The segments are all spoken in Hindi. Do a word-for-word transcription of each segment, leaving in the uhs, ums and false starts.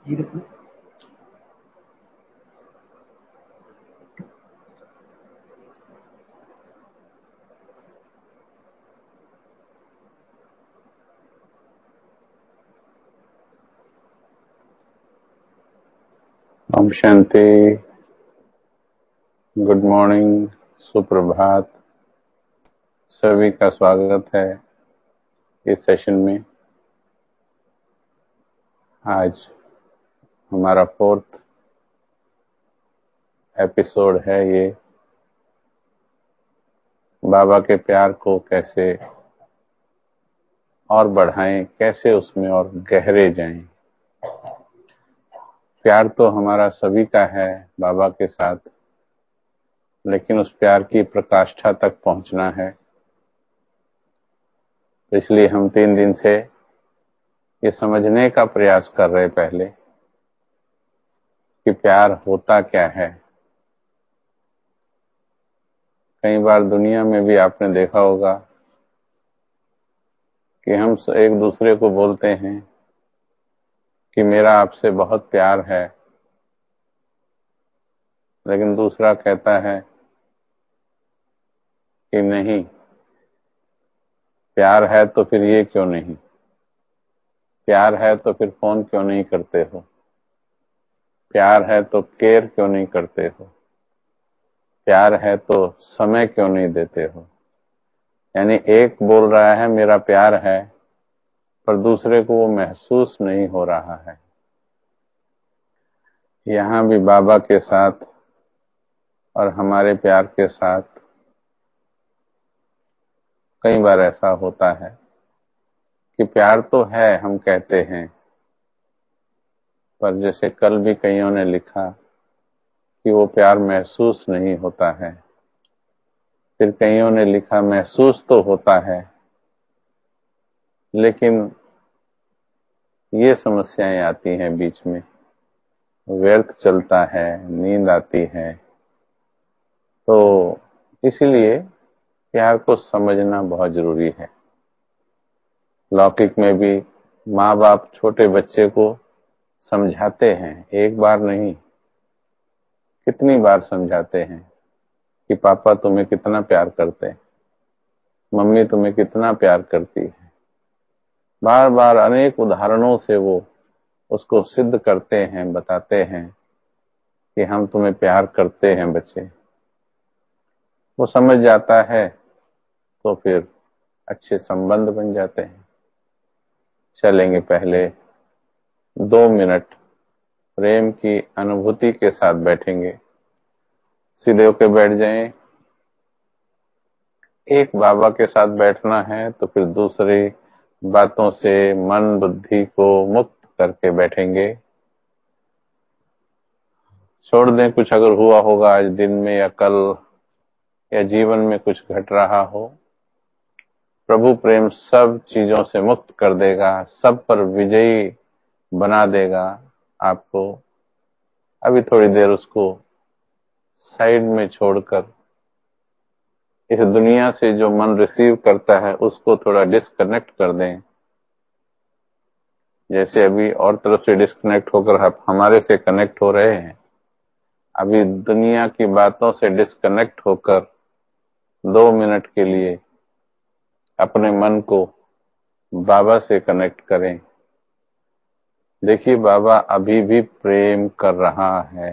ओम शांति। गुड मॉर्निंग, सुप्रभात। सभी का स्वागत है इस सेशन में। आज हमारा फोर्थ एपिसोड है ये, बाबा के प्यार को कैसे और बढ़ाएं, कैसे उसमें और गहरे जाएं। प्यार तो हमारा सभी का है बाबा के साथ, लेकिन उस प्यार की प्रकाष्ठा तक पहुंचना है। तो इसलिए हम तीन दिन से ये समझने का प्रयास कर रहे पहले कि प्यार होता क्या है। कई बार दुनिया में भी आपने देखा होगा कि हम एक दूसरे को बोलते हैं कि मेरा आपसे बहुत प्यार है, लेकिन दूसरा कहता है कि नहीं, प्यार है तो फिर ये क्यों नहीं, प्यार है तो फिर फोन क्यों नहीं करते हो, प्यार है तो केयर क्यों नहीं करते हो, प्यार है तो समय क्यों नहीं देते हो। यानी एक बोल रहा है मेरा प्यार है, पर दूसरे को वो महसूस नहीं हो रहा है। यहाँ भी बाबा के साथ और हमारे प्यार के साथ कई बार ऐसा होता है कि प्यार तो है, हम कहते हैं, पर जैसे कल भी कईयों ने लिखा कि वो प्यार महसूस नहीं होता है। फिर कईयों ने लिखा महसूस तो होता है, लेकिन ये समस्याएं आती हैं बीच में, व्यर्थ चलता है, नींद आती है। तो इसीलिए प्यार को समझना बहुत जरूरी है। लौकिक में भी माँ बाप छोटे बच्चे को समझाते हैं, एक बार नहीं, कितनी बार समझाते हैं कि पापा तुम्हें कितना प्यार करते हैं, मम्मी तुम्हें कितना प्यार करती है। बार बार अनेक उदाहरणों से वो उसको सिद्ध करते हैं, बताते हैं कि हम तुम्हें प्यार करते हैं बच्चे। वो समझ जाता है तो फिर अच्छे संबंध बन जाते हैं। चलेंगे पहले दो मिनट प्रेम की अनुभूति के साथ बैठेंगे। सीधे होके बैठ जाएं। एक बाबा के साथ बैठना है तो फिर दूसरी बातों से मन बुद्धि को मुक्त करके बैठेंगे। छोड़ दें कुछ अगर हुआ होगा आज दिन में या कल या जीवन में कुछ घट रहा हो, प्रभु प्रेम सब चीजों से मुक्त कर देगा, सब पर विजयी बना देगा आपको। अभी थोड़ी देर उसको साइड में छोड़कर इस दुनिया से जो मन रिसीव करता है उसको थोड़ा डिस्कनेक्ट कर दें। जैसे अभी और तरफ से डिस्कनेक्ट होकर आप हमारे से कनेक्ट हो रहे हैं, अभी दुनिया की बातों से डिस्कनेक्ट होकर दो मिनट के लिए अपने मन को बाबा से कनेक्ट करें। देखिए बाबा अभी भी प्रेम कर रहा है,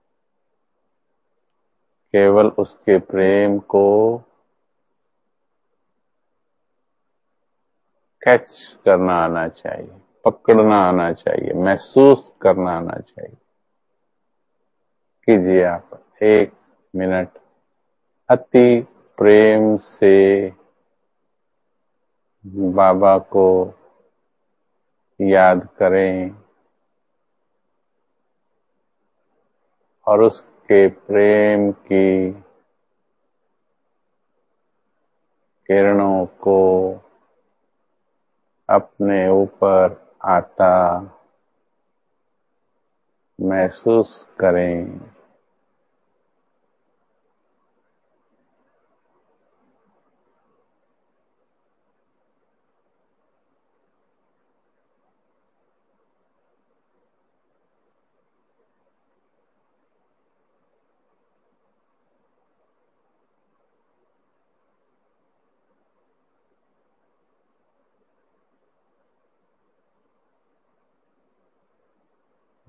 केवल उसके प्रेम को कैच करना आना चाहिए, पकड़ना आना चाहिए, महसूस करना आना चाहिए। कीजिए आप एक मिनट अति प्रेम से बाबा को याद करें और उसके प्रेम की किरणों को अपने ऊपर आता महसूस करें।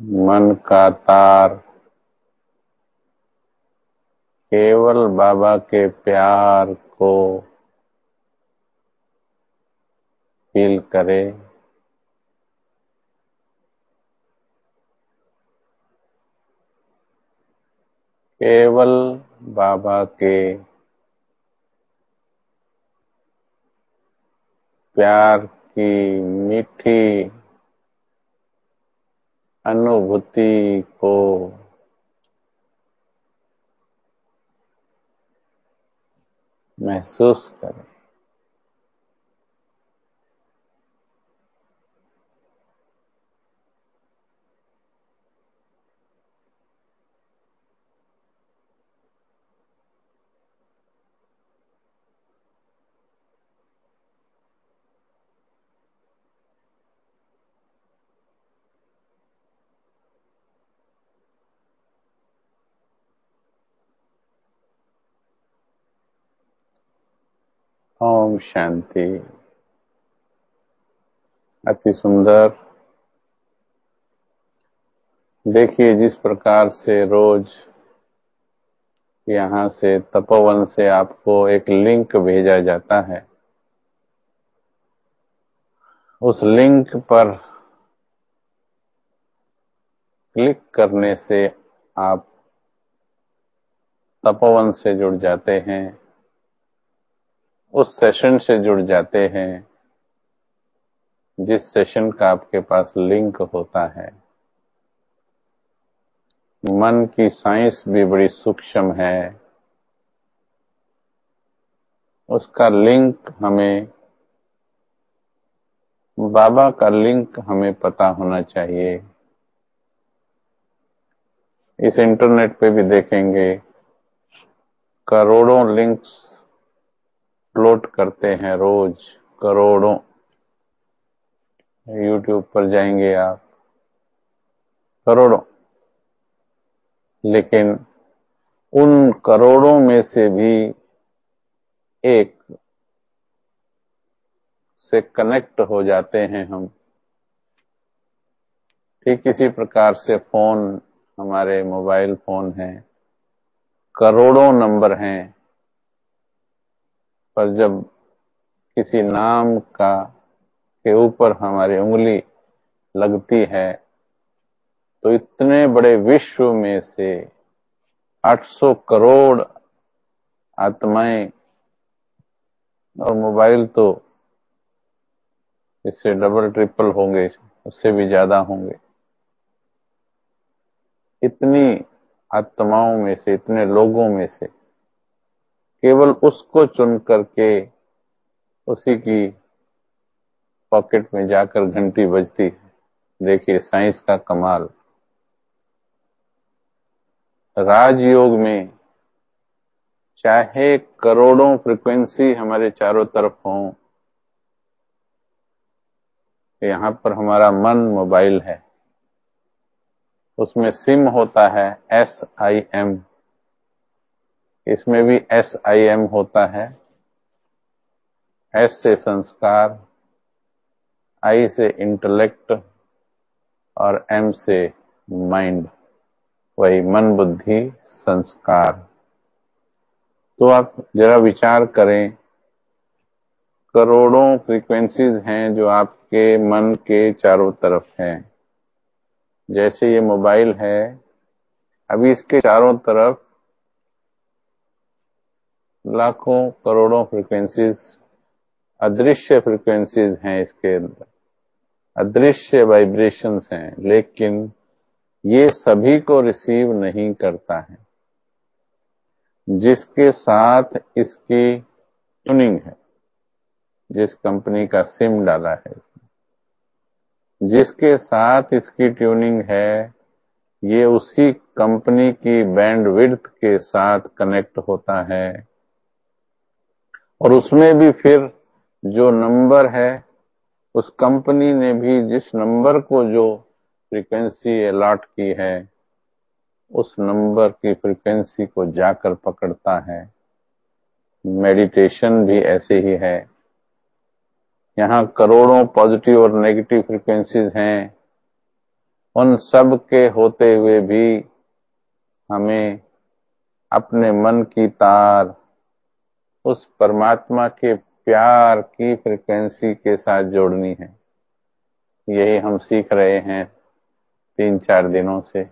मन का तार केवल बाबा के प्यार को फील करे, केवल बाबा के प्यार की मीठी अनुभूति को महसूस करें। ओम शांति। अति सुंदर। देखिए, जिस प्रकार से रोज यहाँ से तपोवन से आपको एक लिंक भेजा जाता है, उस लिंक पर क्लिक करने से आप तपोवन से जुड़ जाते हैं, उस सेशन से जुड़ जाते हैं जिस सेशन का आपके पास लिंक होता है। मन की साइंस भी बड़ी सूक्ष्म है, उसका लिंक हमें, बाबा का लिंक हमें पता होना चाहिए। इस इंटरनेट पे भी देखेंगे करोड़ों लिंक्स अपलोड करते हैं रोज, करोड़ों। यूट्यूब पर जाएंगे आप, करोड़ों। लेकिन उन करोड़ों में से भी एक से कनेक्ट हो जाते हैं हम। ठीक इसी प्रकार से फोन, हमारे मोबाइल फोन हैं, करोड़ों नंबर हैं, पर जब किसी नाम का के ऊपर हमारी उंगली लगती है तो इतने बड़े विश्व में से आठ सौ करोड़ आत्माएं, और मोबाइल तो इससे डबल ट्रिपल होंगे, उससे भी ज्यादा होंगे। इतनी आत्माओं में से, इतने लोगों में से केवल उसको चुन करके उसी की पॉकेट में जाकर घंटी बजती है। देखिए साइंस का कमाल। राजयोग में चाहे करोड़ों फ्रीक्वेंसी हमारे चारों तरफ हों, यहाँ पर हमारा मन मोबाइल है, उसमें सिम होता है एस आई एम, इसमें भी एस आई एम होता है। एस से संस्कार, आई से इंटेलेक्ट और एम से माइंड, वही मन बुद्धि संस्कार। तो आप जरा विचार करें, करोड़ों फ्रीक्वेंसीज हैं जो आपके मन के चारों तरफ हैं। जैसे ये मोबाइल है, अभी इसके चारों तरफ लाखों करोड़ों फ्रीक्वेंसीज, अदृश्य फ्रीक्वेंसीज हैं, इसके अंदर अदृश्य वाइब्रेशंस हैं, लेकिन ये सभी को रिसीव नहीं करता है। जिसके साथ इसकी ट्यूनिंग है, जिस कंपनी का सिम डाला है, जिसके साथ इसकी ट्यूनिंग है, ये उसी कंपनी की बैंडविड्थ के साथ कनेक्ट होता है। और उसमें भी फिर जो नंबर है, उस कंपनी ने भी जिस नंबर को जो फ्रीक्वेंसी अलॉट की है, उस नंबर की फ्रीक्वेंसी को जाकर पकड़ता है। मेडिटेशन भी ऐसे ही है। यहाँ करोड़ों पॉजिटिव और नेगेटिव फ्रीक्वेंसीज हैं, उन सब के होते हुए भी हमें अपने मन की तार उस परमात्मा के प्यार की फ्रीक्वेंसी के साथ जोड़नी है। यही हम सीख रहे हैं तीन चार दिनों से।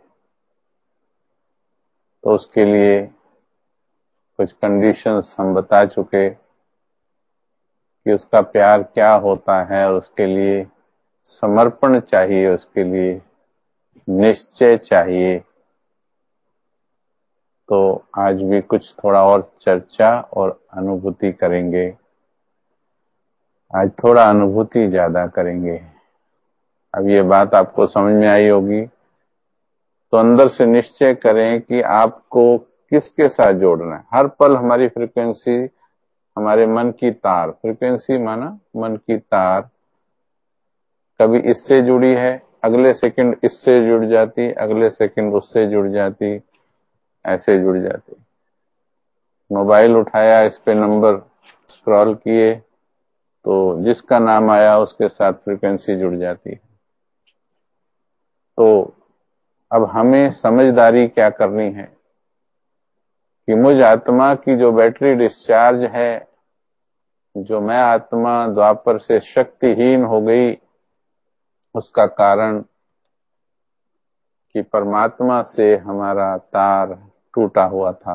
तो उसके लिए कुछ कंडीशंस हम बता चुके कि उसका प्यार क्या होता है, और उसके लिए समर्पण चाहिए, उसके लिए निश्चय चाहिए। तो आज भी कुछ थोड़ा और चर्चा और अनुभूति करेंगे। आज थोड़ा अनुभूति ज्यादा करेंगे। अब ये बात आपको समझ में आई होगी, तो अंदर से निश्चय करें कि आपको किसके साथ जोड़ना है। हर पल हमारी फ्रीक्वेंसी, हमारे मन की तार, फ्रीक्वेंसी माना मन की तार, कभी इससे जुड़ी है, अगले सेकंड इससे जुड़ जाती, अगले सेकंड उससे जुड़ जाती, ऐसे जुड़ जाती। मोबाइल उठाया, इस पे नंबर स्क्रॉल किए, तो जिसका नाम आया उसके साथ फ्रीक्वेंसी जुड़ जाती है। तो अब हमें समझदारी क्या करनी है कि मुझ आत्मा की जो बैटरी डिस्चार्ज है, जो मैं आत्मा द्वापर से शक्तिहीन हो गई, उसका कारण कि परमात्मा से हमारा तार टूटा हुआ था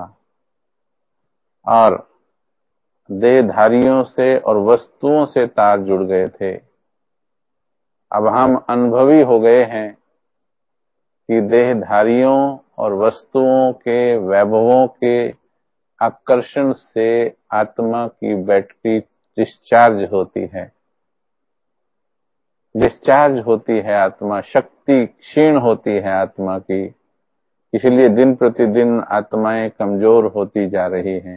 और देहधारियों से और वस्तुओं से तार जुड़ गए थे। अब हम अनुभवी हो गए हैं कि देहधारियों और वस्तुओं के वैभवों के आकर्षण से आत्मा की बैटरी डिस्चार्ज होती है, डिस्चार्ज होती है आत्मा, शक्ति क्षीण होती है आत्मा की। इसलिए दिन प्रतिदिन आत्माएं कमजोर होती जा रही हैं।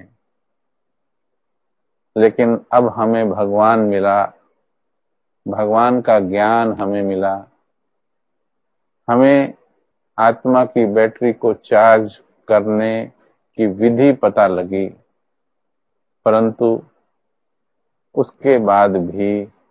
लेकिन अब हमें भगवान मिला, भगवान का ज्ञान हमें मिला, हमें आत्मा की बैटरी को चार्ज करने की विधि पता लगी। परंतु उसके बाद भी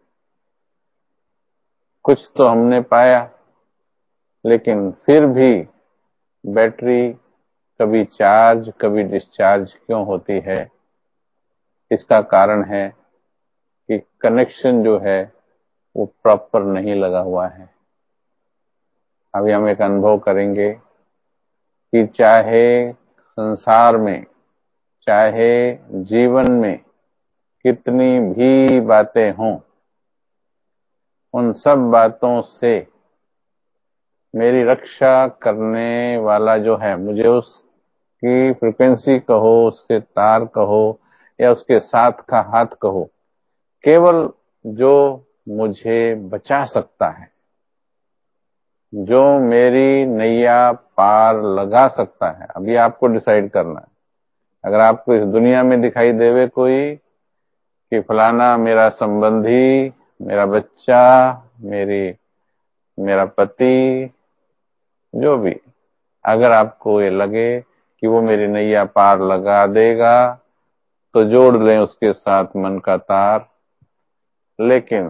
कुछ तो हमने पाया, लेकिन फिर भी बैटरी कभी चार्ज कभी डिस्चार्ज क्यों होती है? इसका कारण है कि कनेक्शन जो है वो प्रॉपर नहीं लगा हुआ है। अभी हम एक अनुभव करेंगे कि चाहे संसार में, चाहे जीवन में कितनी भी बातें हों, उन सब बातों से मेरी रक्षा करने वाला जो है, मुझे उसकी फ्रीक्वेंसी कहो, उसके तार कहो, या उसके साथ का हाथ कहो, केवल जो मुझे बचा सकता है, जो मेरी नैया पार लगा सकता है। अभी आपको डिसाइड करना है। अगर आपको इस दुनिया में दिखाई देवे कोई कि फलाना मेरा संबंधी, मेरा बच्चा, मेरी मेरा पति, जो भी, अगर आपको ये लगे कि वो मेरी नैया पार लगा देगा, तो जोड़ लें उसके साथ मन का तार। लेकिन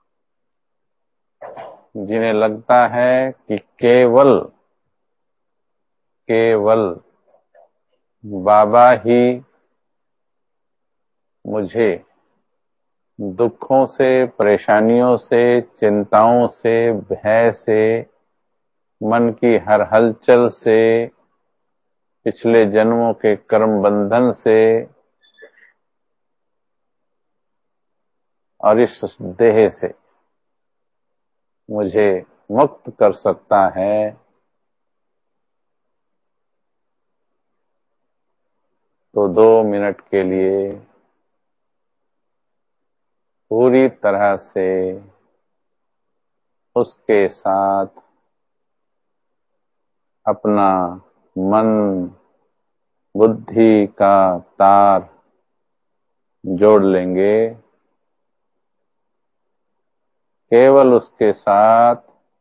जिन्हें लगता है कि केवल केवल बाबा ही मुझे दुखों से, परेशानियों से, चिंताओं से, भय से, मन की हर हलचल से, पिछले जन्मों के कर्म बंधन से और इस देह से मुझे मुक्त कर सकता है, तो दो मिनट के लिए पूरी तरह से उसके साथ अपना मन बुद्धि का तार जोड़ लेंगे। केवल उसके साथ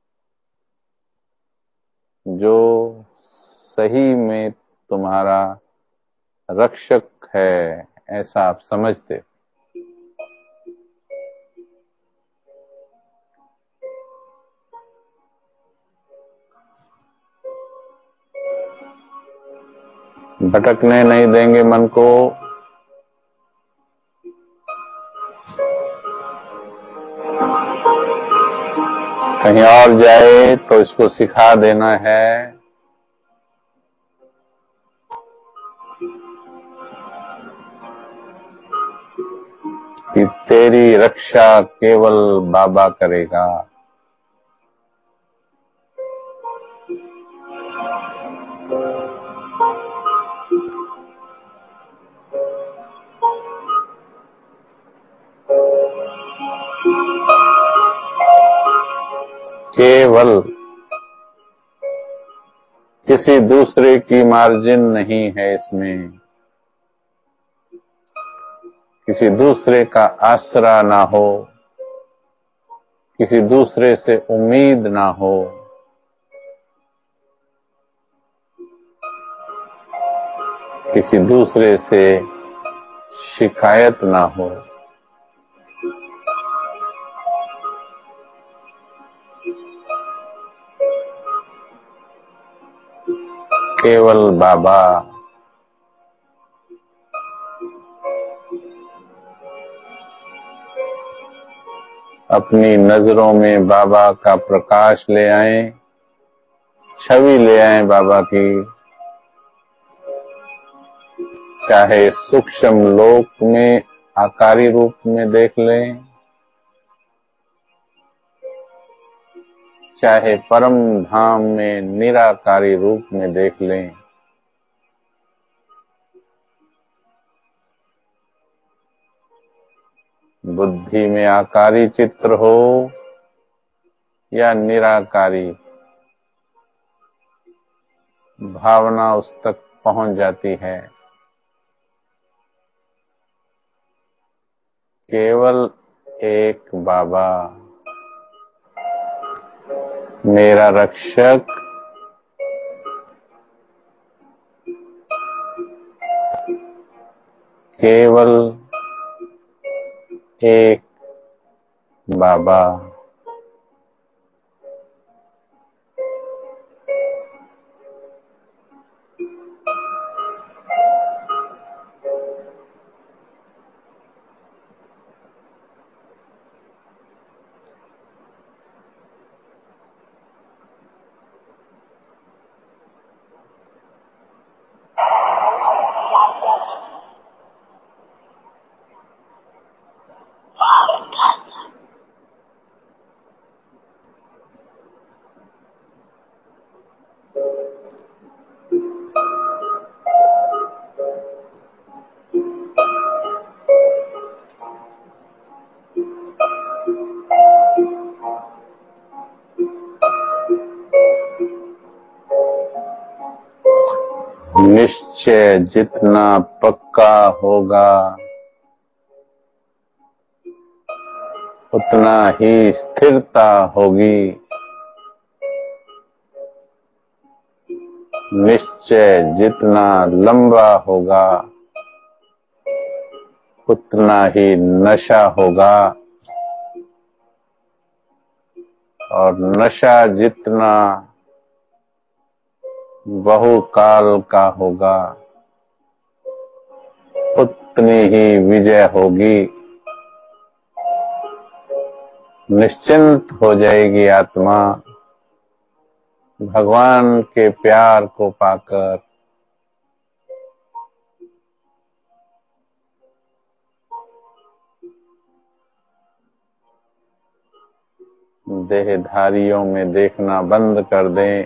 जो सही में तुम्हारा रक्षक है, ऐसा आप समझते। भटकने नहीं देंगे मन को। कहीं और जाए तो इसको सिखा देना है कि तेरी रक्षा केवल बाबा करेगा। केवल, किसी दूसरे की मार्जिन नहीं है इसमें, किसी दूसरे का आसरा ना हो, किसी दूसरे से उम्मीद ना हो, किसी दूसरे से शिकायत ना हो। केवल बाबा। अपनी नजरों में बाबा का प्रकाश ले आएं, छवि ले आएं बाबा की। चाहे सूक्ष्म लोक में आकारी रूप में देख लें, चाहे परम धाम में निराकारी रूप में देख लें। बुद्धि में आकारी चित्र हो या निराकारी, भावना उस तक पहुंच जाती है। केवल एक बाबा, मेरा रक्षक, केवल एक बाबा। निश्चय जितना पक्का होगा उतना ही स्थिरता होगी। निश्चय जितना लंबा होगा उतना ही नशा होगा, और नशा जितना बहुकाल का होगा उतनी ही विजय होगी। निश्चिंत हो जाएगी आत्मा भगवान के प्यार को पाकर। देहधारियों में देखना बंद कर दें।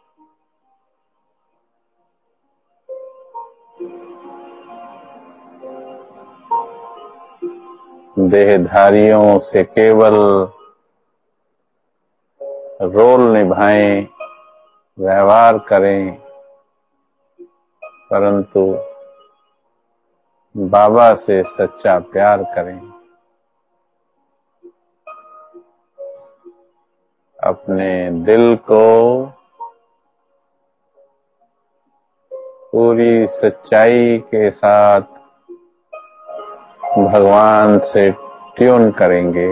देहधारियों से केवल रोल निभाएं, व्यवहार करें, परंतु बाबा से सच्चा प्यार करें। अपने दिल को पूरी सच्चाई के साथ भगवान से ट्यून करेंगे।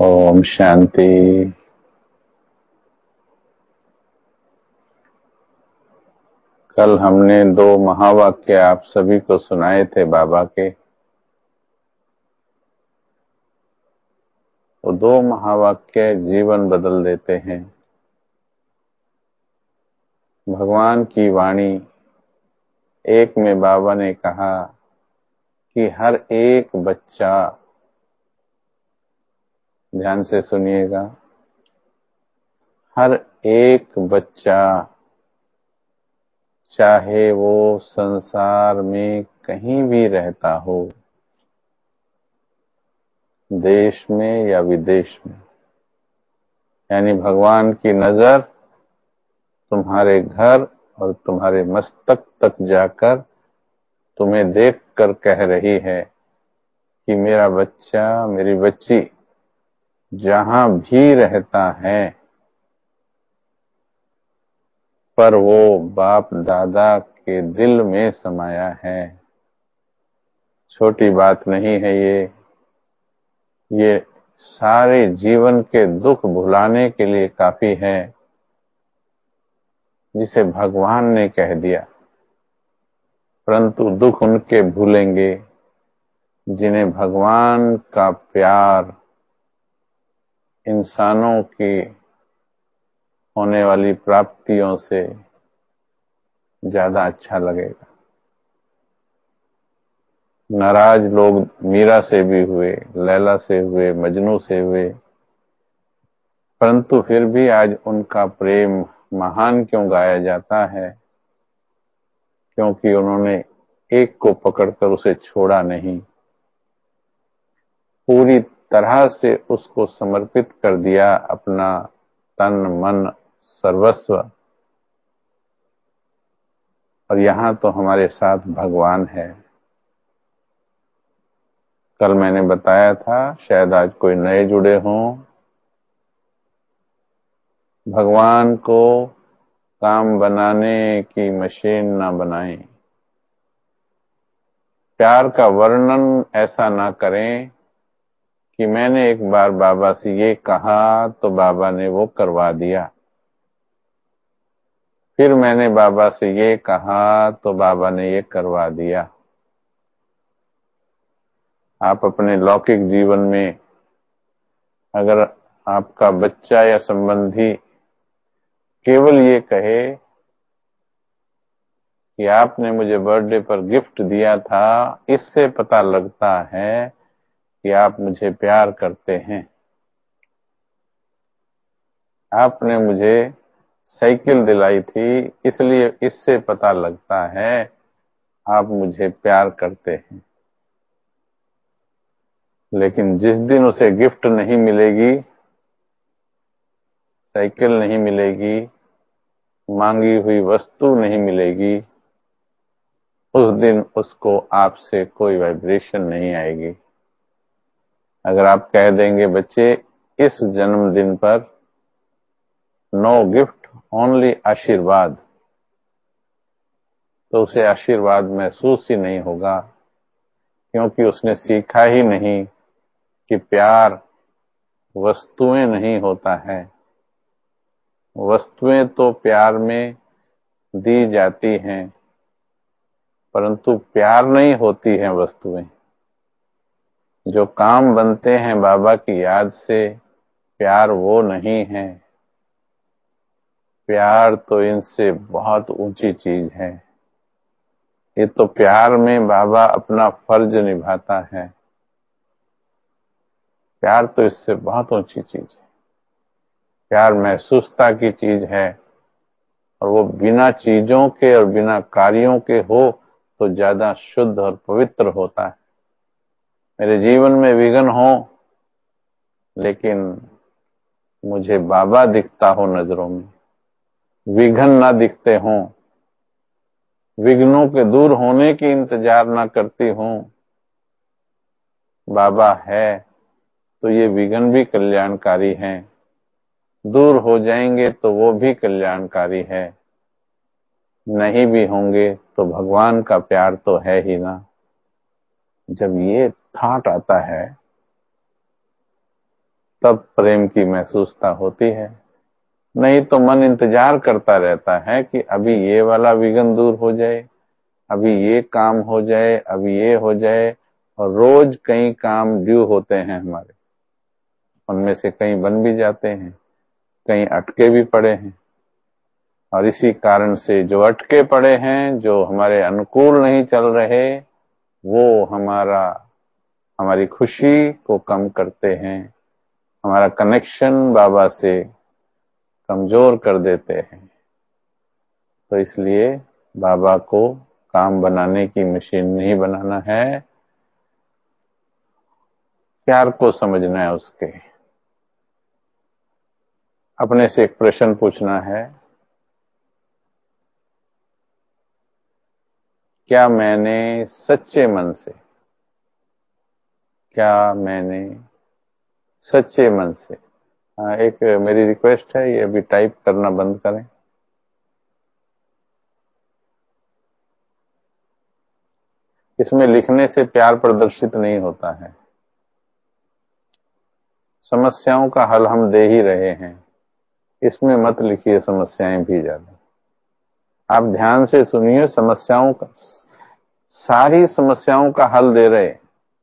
ओम शांति। कल हमने दो महावाक्य आप सभी को सुनाए थे बाबा के। वो दो महावाक्य जीवन बदल देते हैं। भगवान की वाणी, एक में बाबा ने कहा कि हर एक बच्चा, ध्यान से सुनिएगा, हर एक बच्चा चाहे वो संसार में कहीं भी रहता हो, देश में या विदेश में, यानी भगवान की नजर तुम्हारे घर और तुम्हारे मस्तक तक जाकर तुम्हें देखकर कह रही है कि मेरा बच्चा, मेरी बच्ची जहां भी रहता है, पर वो बाप दादा के दिल में समाया है। छोटी बात नहीं है ये। ये सारे जीवन के दुख भुलाने के लिए काफी है, जिसे भगवान ने कह दिया। परंतु दुख उनके भूलेंगे जिन्हें भगवान का प्यार इंसानों की होने वाली प्राप्तियों से ज्यादा अच्छा लगेगा। नाराज लोग मीरा से भी हुए, लैला से हुए, मजनू से हुए, परंतु फिर भी आज उनका प्रेम महान क्यों गाया जाता है? क्योंकि उन्होंने एक को पकड़कर उसे छोड़ा नहीं, पूरी तरह से उसको समर्पित कर दिया, अपना तन मन सर्वस्व। और यहाँ तो हमारे साथ भगवान है। कल मैंने बताया था, शायद आज कोई नए जुड़े हों, भगवान को काम बनाने की मशीन ना बनाएं। प्यार का वर्णन ऐसा ना करें कि मैंने एक बार बाबा से ये कहा तो बाबा ने वो करवा दिया, फिर मैंने बाबा से ये कहा तो बाबा ने ये करवा दिया। आप अपने लौकिक जीवन में अगर आपका बच्चा या संबंधी केवल ये कहे कि आपने मुझे बर्थडे पर गिफ्ट दिया था, इससे पता लगता है कि आप मुझे प्यार करते हैं। आपने मुझे साइकिल दिलाई थी, इसलिए इससे पता लगता है आप मुझे प्यार करते हैं। लेकिन जिस दिन उसे गिफ्ट नहीं मिलेगी, साइकिल नहीं मिलेगी, मांगी हुई वस्तु नहीं मिलेगी, उस दिन उसको आपसे कोई वाइब्रेशन नहीं आएगी। अगर आप कह देंगे बच्चे इस जन्मदिन पर नो गिफ्ट, ओनली आशीर्वाद, तो उसे आशीर्वाद महसूस ही नहीं होगा, क्योंकि उसने सीखा ही नहीं कि प्यार वस्तुएं नहीं होता है। वस्तुएं तो प्यार में दी जाती हैं, परंतु प्यार नहीं होती हैं वस्तुएं। जो काम बनते हैं बाबा की याद से, प्यार वो नहीं है। प्यार तो इनसे बहुत ऊंची चीज है। ये तो प्यार में बाबा अपना फर्ज निभाता है। प्यार तो इससे बहुत ऊंची चीज है। प्यार महसूसता की चीज है, और वो बिना चीजों के और बिना कार्यों के हो तो ज्यादा शुद्ध और पवित्र होता है। मेरे जीवन में विघ्न हो, लेकिन मुझे बाबा दिखता हो नजरों में, विघ्न ना दिखते हों, विघ्नों के दूर होने की इंतजार ना करती हूं, बाबा है तो ये विघ्न भी कल्याणकारी हैं, दूर हो जाएंगे तो वो भी कल्याणकारी है, नहीं भी होंगे तो भगवान का प्यार तो है ही ना। जब ये थॉट आता है तब प्रेम की महसूसता होती है। नहीं तो मन इंतजार करता रहता है कि अभी ये वाला विघ्न दूर हो जाए, अभी ये काम हो जाए, अभी ये हो जाए। और रोज कई काम ड्यू होते हैं हमारे, उनमें से कई बन भी जाते हैं, कई अटके भी पड़े हैं। और इसी कारण से जो अटके पड़े हैं, जो हमारे अनुकूल नहीं चल रहे, वो हमारा हमारी खुशी को कम करते हैं, हमारा कनेक्शन बाबा से कमजोर कर देते हैं। तो इसलिए बाबा को काम बनाने की मशीन नहीं बनाना है, प्यार को समझना है उसके। अपने से एक प्रश्न पूछना है, क्या मैंने सच्चे मन से क्या मैंने सच्चे मन से हाँ, एक मेरी रिक्वेस्ट है, ये अभी टाइप करना बंद करें। इसमें लिखने से प्यार प्रदर्शित नहीं होता है। समस्याओं का हल हम दे ही रहे हैं, इसमें मत लिखिए समस्याएं भी ज्यादा। आप ध्यान से सुनिए, समस्याओं का सारी समस्याओं का हल दे रहे,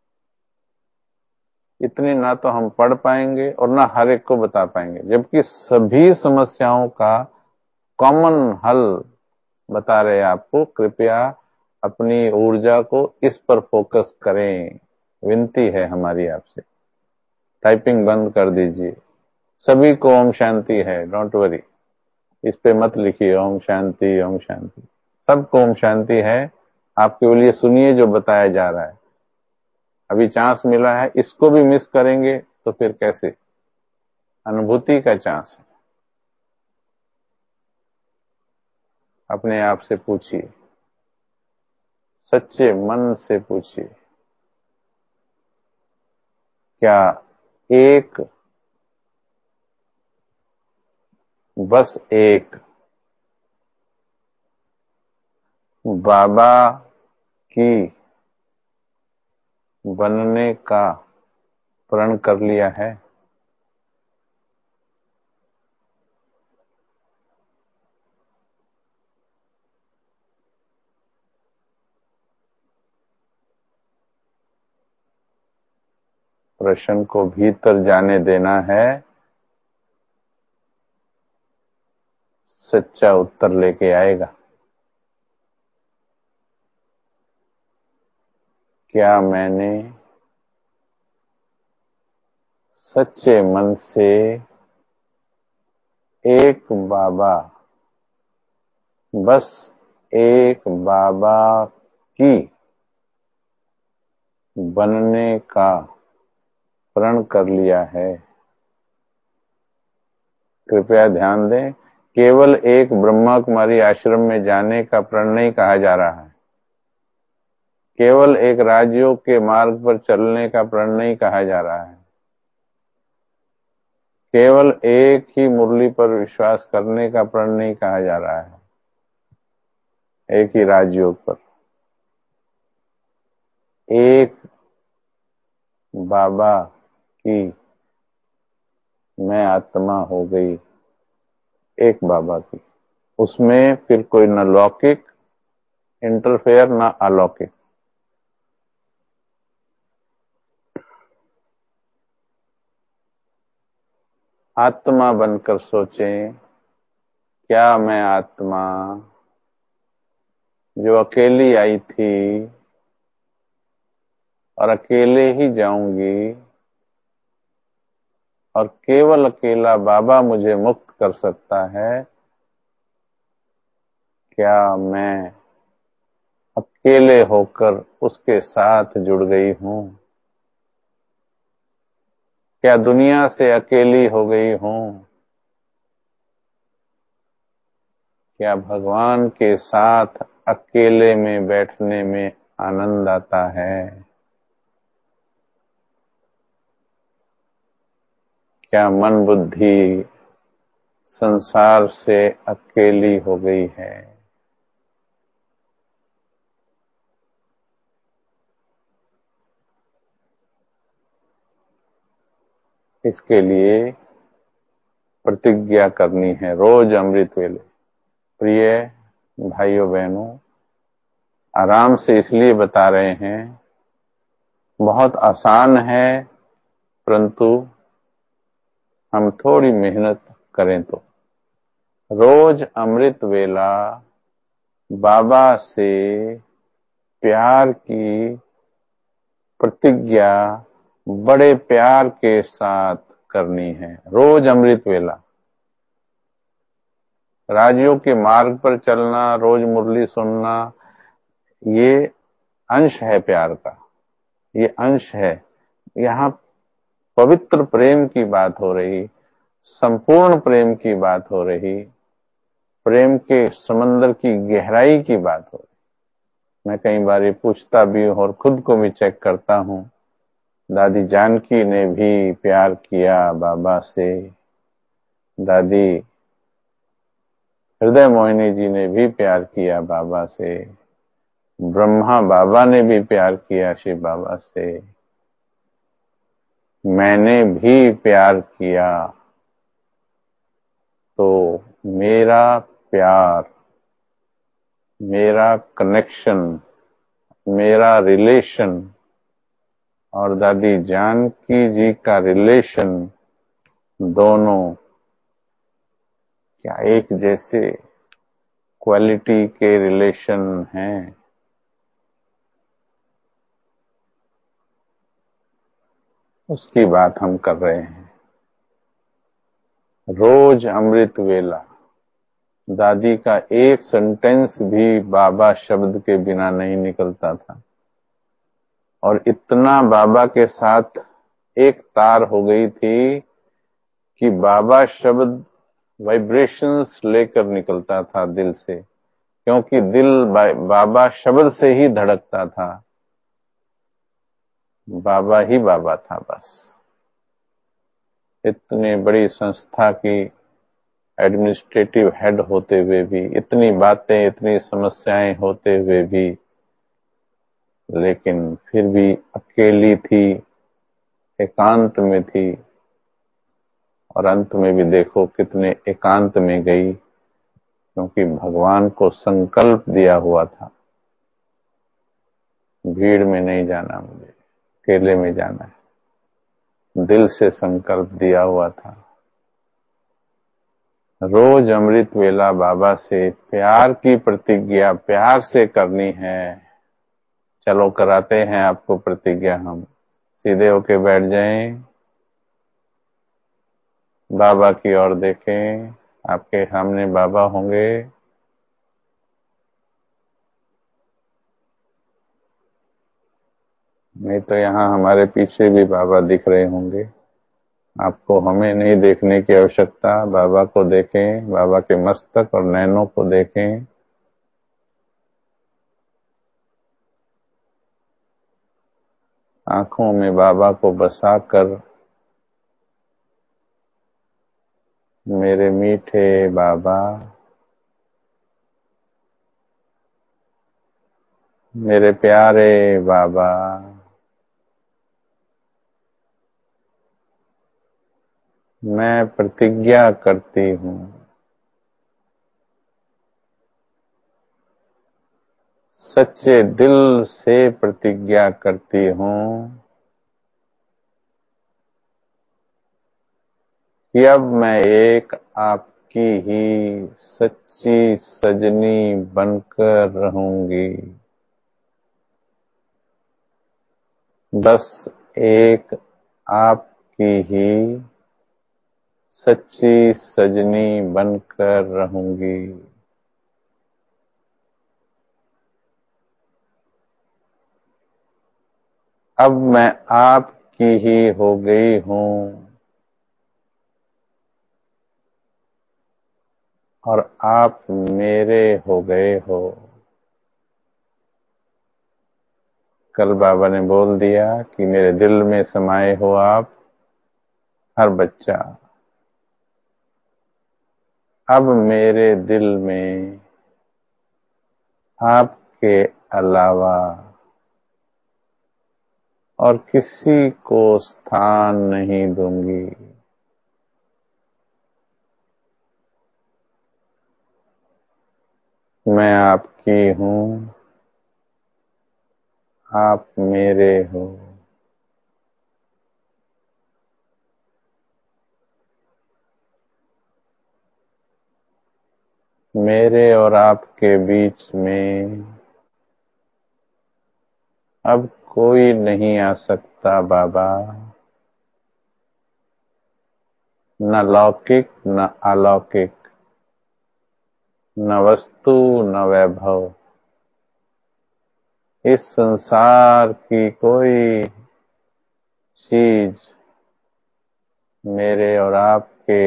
इतनी ना तो हम पढ़ पाएंगे और ना हर एक को बता पाएंगे, जबकि सभी समस्याओं का कॉमन हल बता रहे आपको। कृपया अपनी ऊर्जा को इस पर फोकस करें, विनती है हमारी आपसे। टाइपिंग बंद कर दीजिए। सभी को ओम शांति है, डोंट वरी, इस पे मत लिखिए ओम शांति ओम शांति। सबको ओम शांति है। आप केवल ये सुनिए जो बताया जा रहा है। अभी चांस मिला है, इसको भी मिस करेंगे तो फिर कैसे? अनुभूति का चांस है। अपने आप से पूछिए, सच्चे मन से पूछिए, क्या एक, बस एक बाबा की बनने का प्रण कर लिया है? प्रश्न को भीतर जाने देना है, सच्चा उत्तर लेके आएगा। क्या मैंने सच्चे मन से एक बाबा, बस एक बाबा की बनने का प्रण कर लिया है? कृपया ध्यान दें, केवल एक ब्रह्मा कुमारी आश्रम में जाने का प्रण नहीं कहा जा रहा है, केवल एक राजयोग के मार्ग पर चलने का प्रण नहीं कहा जा रहा है, केवल एक ही मुरली पर विश्वास करने का प्रण नहीं कहा जा रहा है, एक ही राजयोग पर। एक बाबा की मैं आत्मा हो गई, एक बाबा की। उसमें फिर कोई न लौकिक इंटरफेयर न अलौकिक। आत्मा बनकर सोचें, क्या मैं आत्मा जो अकेली आई थी और अकेले ही जाऊंगी, और केवल अकेला बाबा मुझे मुक्त कर सकता है, क्या मैं अकेले होकर उसके साथ जुड़ गई हूं? क्या दुनिया से अकेली हो गई हूं? क्या भगवान के साथ अकेले में बैठने में आनंद आता है? क्या मन बुद्धि संसार से अकेली हो गई है? इसके लिए प्रतिज्ञा करनी है रोज अमृत वेले। प्रिय भाइयों बहनों, आराम से इसलिए बता रहे हैं, बहुत आसान है, परंतु हम थोड़ी मेहनत करें तो रोज अमृत वेला बाबा से प्यार की प्रतिज्ञा बड़े प्यार के साथ करनी है। रोज अमृत वेला राजियों के मार्ग पर चलना, रोज मुरली सुनना, ये अंश है प्यार का, ये अंश है। यहाँ पवित्र प्रेम की बात हो रही, संपूर्ण प्रेम की बात हो रही, प्रेम के समंदर की गहराई की बात हो रही। मैं कई बार ये पूछता भी हूं और खुद को भी चेक करता हूं, दादी जानकी ने भी प्यार किया बाबा से, दादी हृदय मोहिनी जी ने भी प्यार किया बाबा से, ब्रह्मा बाबा ने भी प्यार किया शिव बाबा से, मैंने भी प्यार किया। तो मेरा प्यार, मेरा कनेक्शन, मेरा रिलेशन और दादी जानकी जी का रिलेशन, दोनों क्या एक जैसे क्वालिटी के रिलेशन हैं? उसकी बात हम कर रहे हैं। रोज अमृत वेला, दादी का एक सेंटेंस भी बाबा शब्द के बिना नहीं निकलता था, और इतना बाबा के साथ एक तार हो गई थी कि बाबा शब्द वाइब्रेशंस लेकर निकलता था दिल से, क्योंकि दिल बाबा शब्द से ही धड़कता था। बाबा ही बाबा था बस। इतनी बड़ी संस्था की एडमिनिस्ट्रेटिव हेड होते हुए भी, इतनी बातें, इतनी समस्याएं होते हुए भी, लेकिन फिर भी अकेली थी, एकांत में थी, और अंत में भी देखो कितने एकांत में गई, क्योंकि भगवान को संकल्प दिया हुआ था, भीड़ में नहीं जाना, मुझे अकेले में जाना है। दिल से संकल्प दिया हुआ था। रोज अमृत वेला बाबा से प्यार की प्रतिज्ञा प्यार से करनी है। चलो कराते हैं आपको प्रतिज्ञा। हम सीधे होके बैठ जाएं, बाबा की ओर देखें। आपके सामने बाबा होंगे। नहीं तो यहाँ हमारे पीछे भी बाबा दिख रहे होंगे। आपको हमें नहीं देखने की आवश्यकता, बाबा को देखें, बाबा के मस्तक और नैनों को देखें। आंखों में बाबा को बसाकर, मेरे मीठे बाबा, मेरे प्यारे बाबा, मैं प्रतिज्ञा करती हूँ, सच्चे दिल से प्रतिज्ञा करती हूँ कि अब मैं एक आपकी ही सच्ची सजनी बनकर रहूंगी। बस एक आपकी ही सच्ची सजनी बनकर रहूंगी। अब मैं आपकी ही हो गई हूँ और आप मेरे हो गए हो। कल बाबा ने बोल दिया कि मेरे दिल में समाये हो आप, हर बच्चा। अब मेरे दिल में आपके अलावा और किसी को स्थान नहीं दूंगी। मैं आपकी हूँ, आप मेरे हो। मेरे और आपके बीच में अब कोई नहीं आ सकता बाबा, न लौकिक न अलौकिक, न वस्तु न वैभव। इस संसार की कोई चीज मेरे और आपके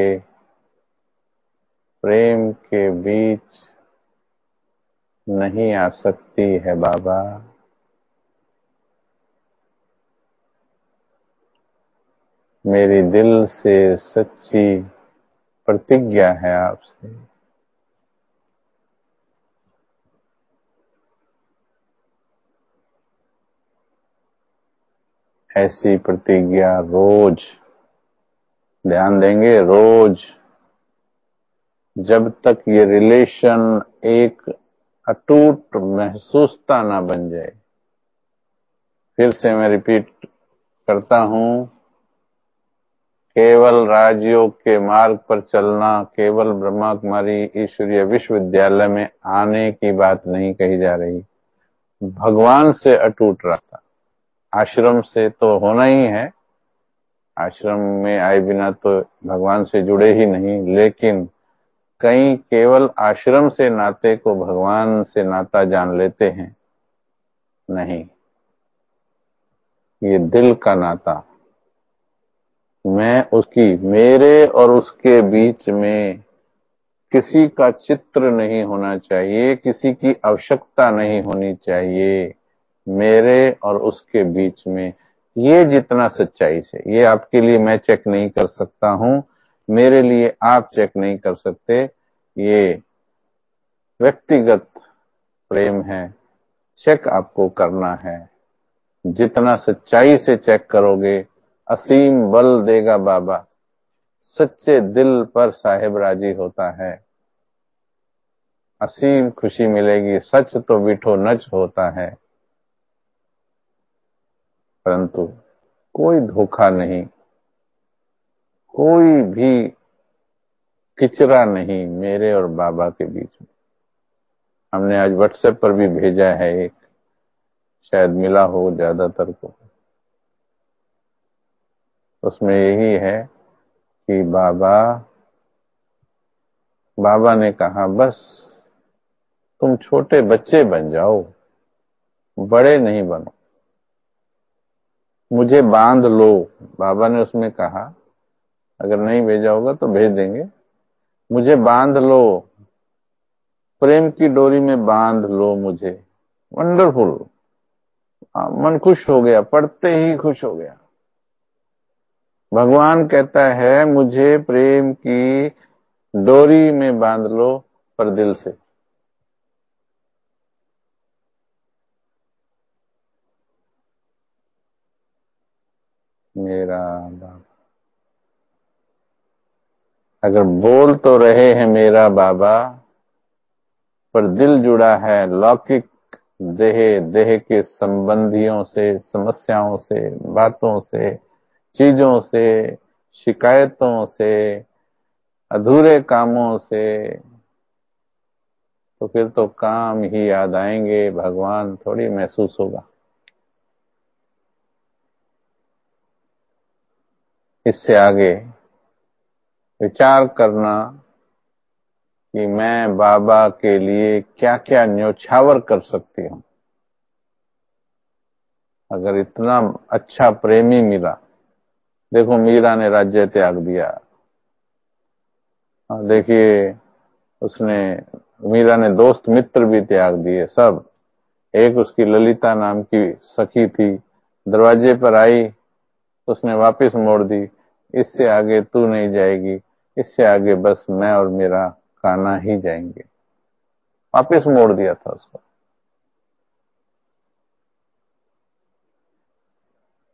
प्रेम के बीच नहीं आ सकती है बाबा। मेरी दिल से सच्ची प्रतिज्ञा है आपसे। ऐसी प्रतिज्ञा रोज, ध्यान देंगे, रोज, जब तक ये रिलेशन एक अटूट महसूसता ना बन जाए। फिर से मैं रिपीट करता हूं, केवल राजयोग के मार्ग पर चलना, केवल ब्रह्मा कुमारी ईश्वरीय विश्वविद्यालय में आने की बात नहीं कही जा रही। भगवान से अटूट रहता, आश्रम से तो होना ही है, आश्रम में आए बिना तो भगवान से जुड़े ही नहीं, लेकिन कई केवल आश्रम से नाते को भगवान से नाता जान लेते हैं। नहीं, ये दिल का नाता। मैं उसकी, मेरे और उसके बीच में किसी का चित्र नहीं होना चाहिए, किसी की आवश्यकता नहीं होनी चाहिए मेरे और उसके बीच में। ये जितना सच्चाई से, ये आपके लिए मैं चेक नहीं कर सकता हूं, मेरे लिए आप चेक नहीं कर सकते, ये व्यक्तिगत प्रेम है, चेक आपको करना है। जितना सच्चाई से चेक करोगे, असीम बल देगा बाबा। सच्चे दिल पर साहिब राजी होता है, असीम खुशी मिलेगी। सच तो बिठो नच होता है, परंतु कोई धोखा नहीं, कोई भी किचरा नहीं मेरे और बाबा के बीच में। हमने आज व्हाट्सएप पर भी भेजा है एक, शायद मिला हो ज्यादातर को। उसमें यही है कि बाबा बाबा ने कहा, बस तुम छोटे बच्चे बन जाओ, बड़े नहीं बनो, मुझे बांध लो। बाबा ने उसमें कहा, अगर नहीं भेजा होगा तो भेज देंगे, मुझे बांध लो, प्रेम की डोरी में बांध लो मुझे। वंडरफुल, मन खुश हो गया, पढ़ते ही खुश हो गया। भगवान कहता है, मुझे प्रेम की डोरी में बांध लो, पर दिल से। मेरा बाबा, अगर बोल तो रहे हैं मेरा बाबा, पर दिल जुड़ा है लौकिक देह देह के संबंधियों से, समस्याओं से, बातों से, चीजों से, शिकायतों से, अधूरे कामों से, तो फिर तो काम ही याद आएंगे, भगवान थोड़ी महसूस होगा। इससे आगे विचार करना कि मैं बाबा के लिए क्या क्या न्योछावर कर सकती हूँ। अगर इतना अच्छा प्रेमी मिला, देखो मीरा ने राज्य त्याग दिया, देखिए उसने, मीरा ने दोस्त मित्र भी त्याग दिए सब। एक उसकी ललिता नाम की सखी थी, दरवाजे पर आई, उसने वापस मोड़ दी, इससे आगे तू नहीं जाएगी, इससे आगे बस मैं और मेरा कान्हा ही जाएंगे, वापस मोड़ दिया था उसको।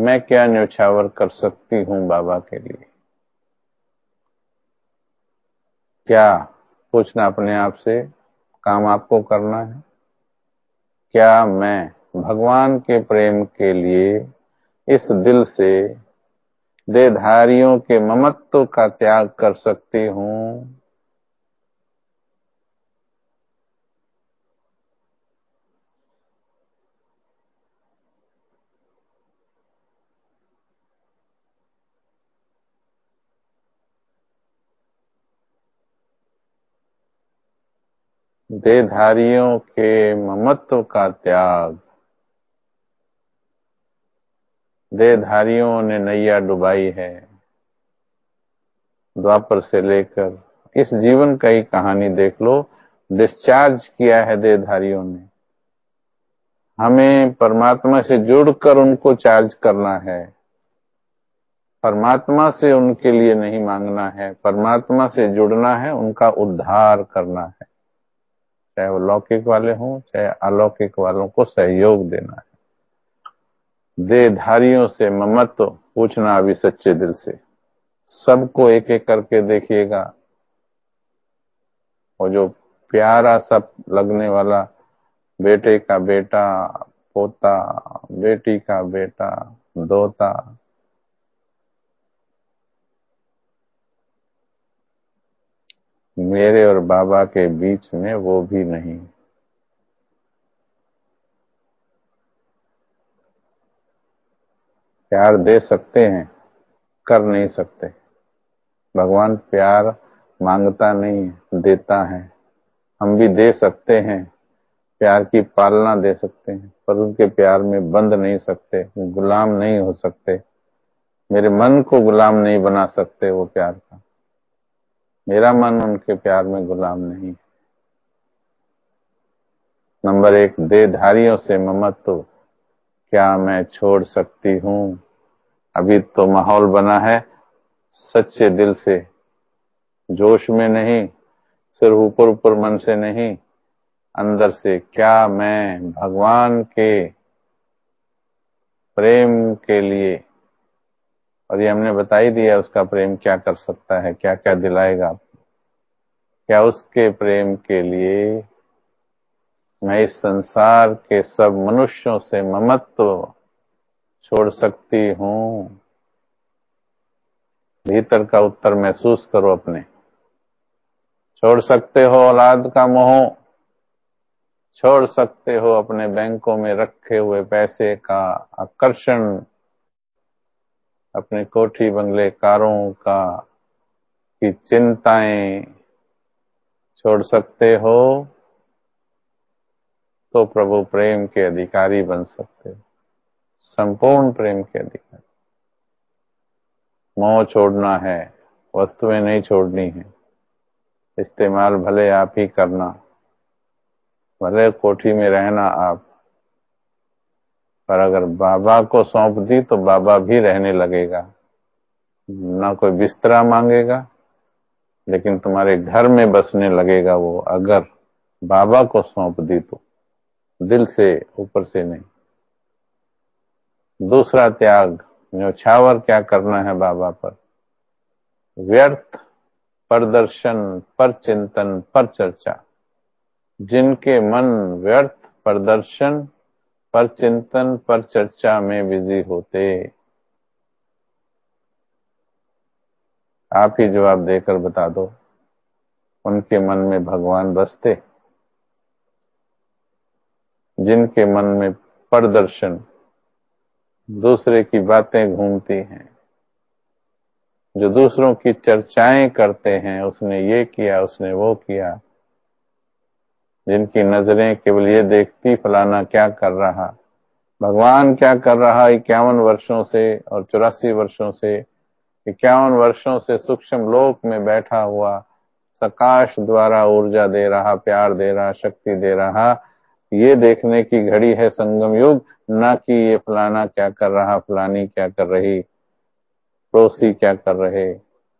मैं क्या न्योछावर कर सकती हूं बाबा के लिए? क्या पूछना अपने आप से, काम आपको करना है। क्या मैं भगवान के प्रेम के लिए इस दिल से देहधारियों के ममत्व का त्याग कर सकती हूं? देहधारियों के ममत्व का त्याग। देहधारियों ने नैया डुबाई है द्वापर से लेकर इस जीवन का ही कहानी देख लो। डिस्चार्ज किया है देहधारियों ने। हमें परमात्मा से जुड़कर उनको चार्ज करना है। परमात्मा से उनके लिए नहीं मांगना है, परमात्मा से जुड़ना है, उनका उद्धार करना है। चाहे वो लौकिक वाले हों चाहे अलौकिक वालों को सहयोग देना है। देहधारियों से ममत्व पूछना अभी सच्चे दिल से। सबको एक एक करके देखिएगा। और जो प्यारा सा लगने वाला बेटे का बेटा, पोता, बेटी का बेटा, दोता, मेरे और बाबा के बीच में वो भी नहीं। प्यार दे सकते हैं, कर नहीं सकते। भगवान प्यार मांगता नहीं है, देता है। हम भी दे सकते हैं, प्यार की पालना दे सकते हैं, पर उनके प्यार में बंध नहीं सकते, गुलाम नहीं हो सकते। मेरे मन को गुलाम नहीं बना सकते वो प्यार का। मेरा मन उनके प्यार में गुलाम नहीं। नंबर एक, देहधारियों से ममत्व क्या मैं छोड़ सकती हूँ? अभी तो माहौल बना है सच्चे दिल से, जोश में नहीं, सिर्फ ऊपर ऊपर मन से नहीं, अंदर से। क्या मैं भगवान के प्रेम के लिए, और ये हमने बता ही दिया उसका प्रेम क्या कर सकता है, क्या क्या दिलाएगा। क्या उसके प्रेम के लिए मैं इस संसार के सब मनुष्यों से ममत्व छोड़ सकती हूँ? भीतर का उत्तर महसूस करो अपने। छोड़ सकते हो औलाद का मोह, छोड़ सकते हो अपने बैंकों में रखे हुए पैसे का आकर्षण, अपने कोठी बंगले कारों का की चिंताएं छोड़ सकते हो, तो प्रभु प्रेम के अधिकारी बन सकते हो, संपूर्ण प्रेम के अधिकारी। मोह छोड़ना है, वस्तुएं नहीं छोड़नी है। इस्तेमाल भले आप ही करना, भले कोठी में रहना आप, पर अगर बाबा को सौंप दी तो बाबा भी रहने लगेगा। ना कोई बिस्तरा मांगेगा, लेकिन तुम्हारे घर में बसने लगेगा वो, अगर बाबा को सौंप दी तो, दिल से, ऊपर से नहीं। दूसरा त्याग, न्योछावर क्या करना है बाबा पर? व्यर्थ प्रदर्शन पर चिंतन पर चर्चा। जिनके मन व्यर्थ प्रदर्शन पर चिंतन पर चर्चा में बिजी होते, आप ही जवाब देकर बता दो, उनके मन में भगवान बसते? जिनके मन में प्रदर्शन, दूसरे की बातें घूमती हैं, जो दूसरों की चर्चाएं करते हैं, उसने ये किया, उसने वो किया, जिनकी नजरें केवल ये देखती फलाना क्या कर रहा, भगवान क्या कर रहा इक्यावन वर्षों से और चौरासी वर्षों से, इक्यावन वर्षों से सूक्ष्म लोक में बैठा हुआ, सकाश द्वारा ऊर्जा दे रहा, प्यार दे रहा, शक्ति दे रहा। ये देखने की घड़ी है संगम युग, ना कि ये फलाना क्या कर रहा, फलानी क्या कर रही, पड़ोसी क्या कर रहे।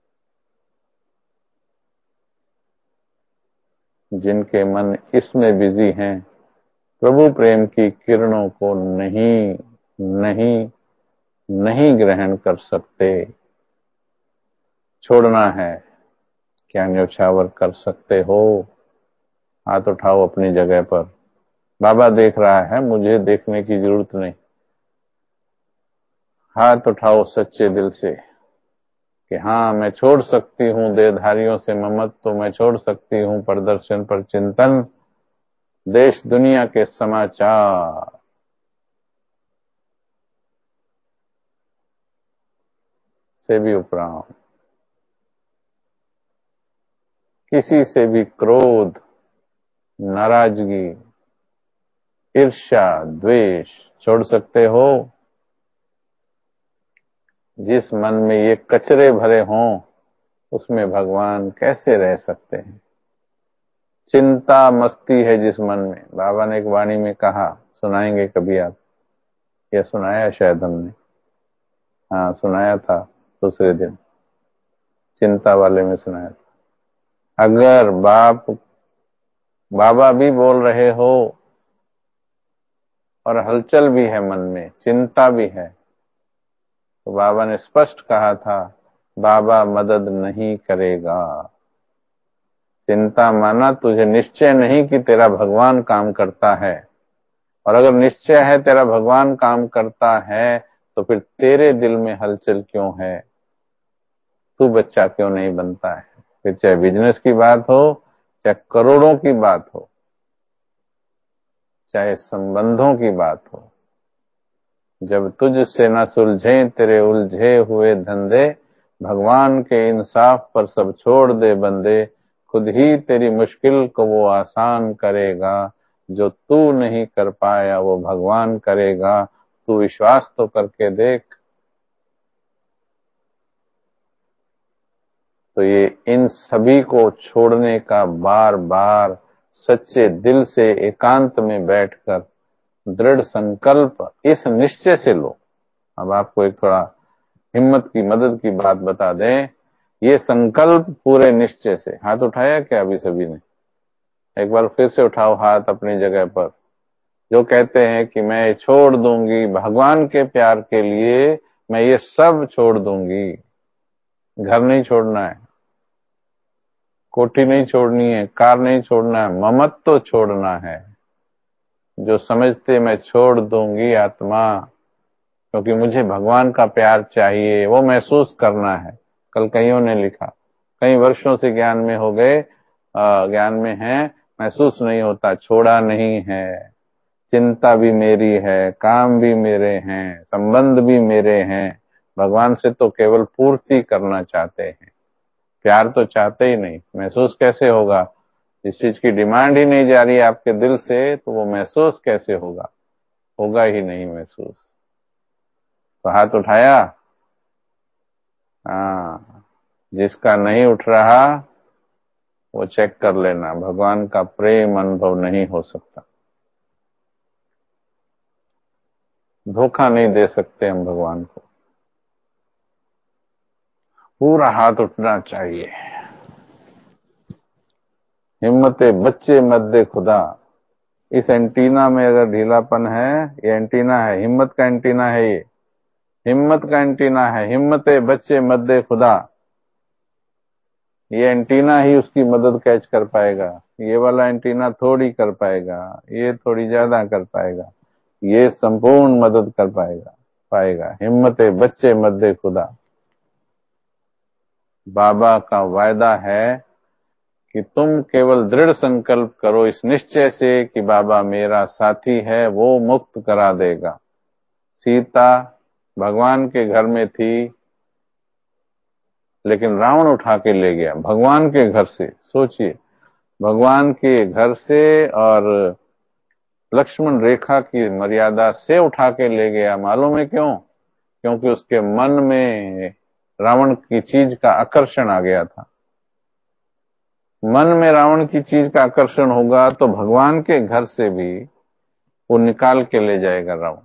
जिनके मन इसमें बिजी हैं, प्रभु प्रेम की किरणों को नहीं नहीं नहीं ग्रहण कर सकते। छोड़ना है, क्या न्यौछावर कर सकते हो? हाथ उठाओ अपनी जगह पर। बाबा देख रहा है, मुझे देखने की जरूरत नहीं। हाथ उठाओ सच्चे दिल से कि हाँ, मैं छोड़ सकती हूँ देहधारियों से ममत्व, मैं छोड़ सकती हूँ प्रदर्शन पर चिंतन, देश दुनिया के समाचार से भी उपराम, किसी से भी क्रोध, नाराजगी, ईर्ष्या, द्वेष छोड़ सकते हो? जिस मन में ये कचरे भरे हों उसमें भगवान कैसे रह सकते हैं? चिंता मस्ती है जिस मन में। बाबा ने एक वाणी में कहा, सुनाएंगे कभी आप, यह सुनाया शायद हमने, हाँ सुनाया था दूसरे दिन, चिंता वाले में सुनाया था। अगर बाप बाबा भी बोल रहे हो और हलचल भी है मन में, चिंता भी है, तो बाबा ने स्पष्ट कहा था, बाबा मदद नहीं करेगा। चिंता माना तुझे निश्चय नहीं कि तेरा भगवान काम करता है, और अगर निश्चय है तेरा भगवान काम करता है तो फिर तेरे दिल में हलचल क्यों है? तू बच्चा क्यों नहीं बनता है? फिर चाहे बिजनेस की बात हो, चाहे करोड़ों की बात हो, चाहे संबंधों की बात हो, जब तुझसे न सुलझे तेरे उलझे हुए धंधे, भगवान के इंसाफ पर सब छोड़ दे बंदे, खुद ही तेरी मुश्किल को वो आसान करेगा, जो तू नहीं कर पाया वो भगवान करेगा, तू विश्वास तो करके देख। तो ये इन सभी को छोड़ने का बार बार सच्चे दिल से एकांत में बैठकर दृढ़ संकल्प इस निश्चय से लो। अब आपको एक थोड़ा हिम्मत की मदद की बात बता दें, ये संकल्प पूरे निश्चय से, हाथ उठाया क्या अभी सभी ने? एक बार फिर से उठाओ हाथ अपनी जगह पर। जो कहते हैं कि मैं छोड़ दूंगी भगवान के प्यार के लिए, मैं ये सब छोड़ दूंगी। घर नहीं छोड़ना है, कोठी नहीं छोड़नी है, कार नहीं छोड़ना है, ममत्व तो छोड़ना है। जो समझते मैं छोड़ दूंगी आत्मा, क्योंकि मुझे भगवान का प्यार चाहिए, वो महसूस करना है। कल कईयों ने लिखा, कई वर्षों से ज्ञान में हो गए, ज्ञान में हैं, महसूस नहीं होता, छोड़ा नहीं है। चिंता भी मेरी है, काम भी मेरे हैं, संबंध भी मेरे हैं, भगवान से तो केवल पूर्ति करना चाहते हैं, प्यार तो चाहते ही नहीं। महसूस कैसे होगा? जिस चीज की डिमांड ही नहीं जा रही है आपके दिल से, तो वो महसूस कैसे होगा? होगा ही नहीं महसूस। तो हाथ उठाया? हाँ, जिसका नहीं उठ रहा वो चेक कर लेना, भगवान का प्रेम अनुभव नहीं हो सकता। धोखा नहीं दे सकते हम भगवान को। पूरा हाथ उठना चाहिए। हिम्मते बच्चे मद्दे खुदा। इस एंटीना में अगर ढीलापन है, ये एंटीना है, हिम्मत का एंटीना है, ये हिम्मत का एंटीना है। हिम्मते बच्चे मद्दे खुदा, ये एंटीना ही उसकी मदद कैच कर पाएगा। ये वाला एंटीना थोड़ी कर पाएगा, ये थोड़ी ज्यादा कर पाएगा, ये संपूर्ण मदद कर पाएगा पाएगा हिम्मते बच्चे मद्दे खुदा। बाबा का वायदा है कि तुम केवल दृढ़ संकल्प करो इस निश्चय से कि बाबा मेरा साथी है, वो मुक्त करा देगा। सीता भगवान के घर में थी, लेकिन रावण उठा के ले गया भगवान के घर से। सोचिए, भगवान के घर से और लक्ष्मण रेखा की मर्यादा से उठा के ले गया। मालूम है क्यों? क्योंकि उसके मन में रावण की चीज का आकर्षण आ गया था। मन में रावण की चीज का आकर्षण होगा तो भगवान के घर से भी वो निकाल के ले जाएगा रावण।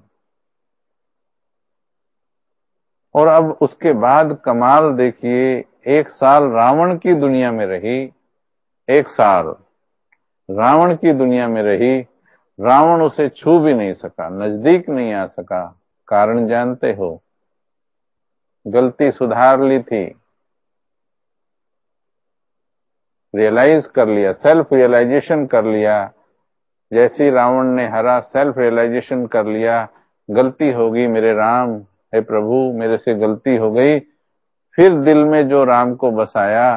और अब उसके बाद कमाल देखिए, एक साल रावण की दुनिया में रही, एक साल रावण की दुनिया में रही, रावण उसे छू भी नहीं सका, नजदीक नहीं आ सका। कारण जानते हो? गलती सुधार ली थी, रियलाइज कर लिया, सेल्फ रियलाइजेशन कर लिया। जैसी रावण ने हरा, सेल्फ रियलाइजेशन कर लिया, गलती होगी मेरे राम, हे प्रभु मेरे से गलती हो गई। फिर दिल में जो राम को बसाया,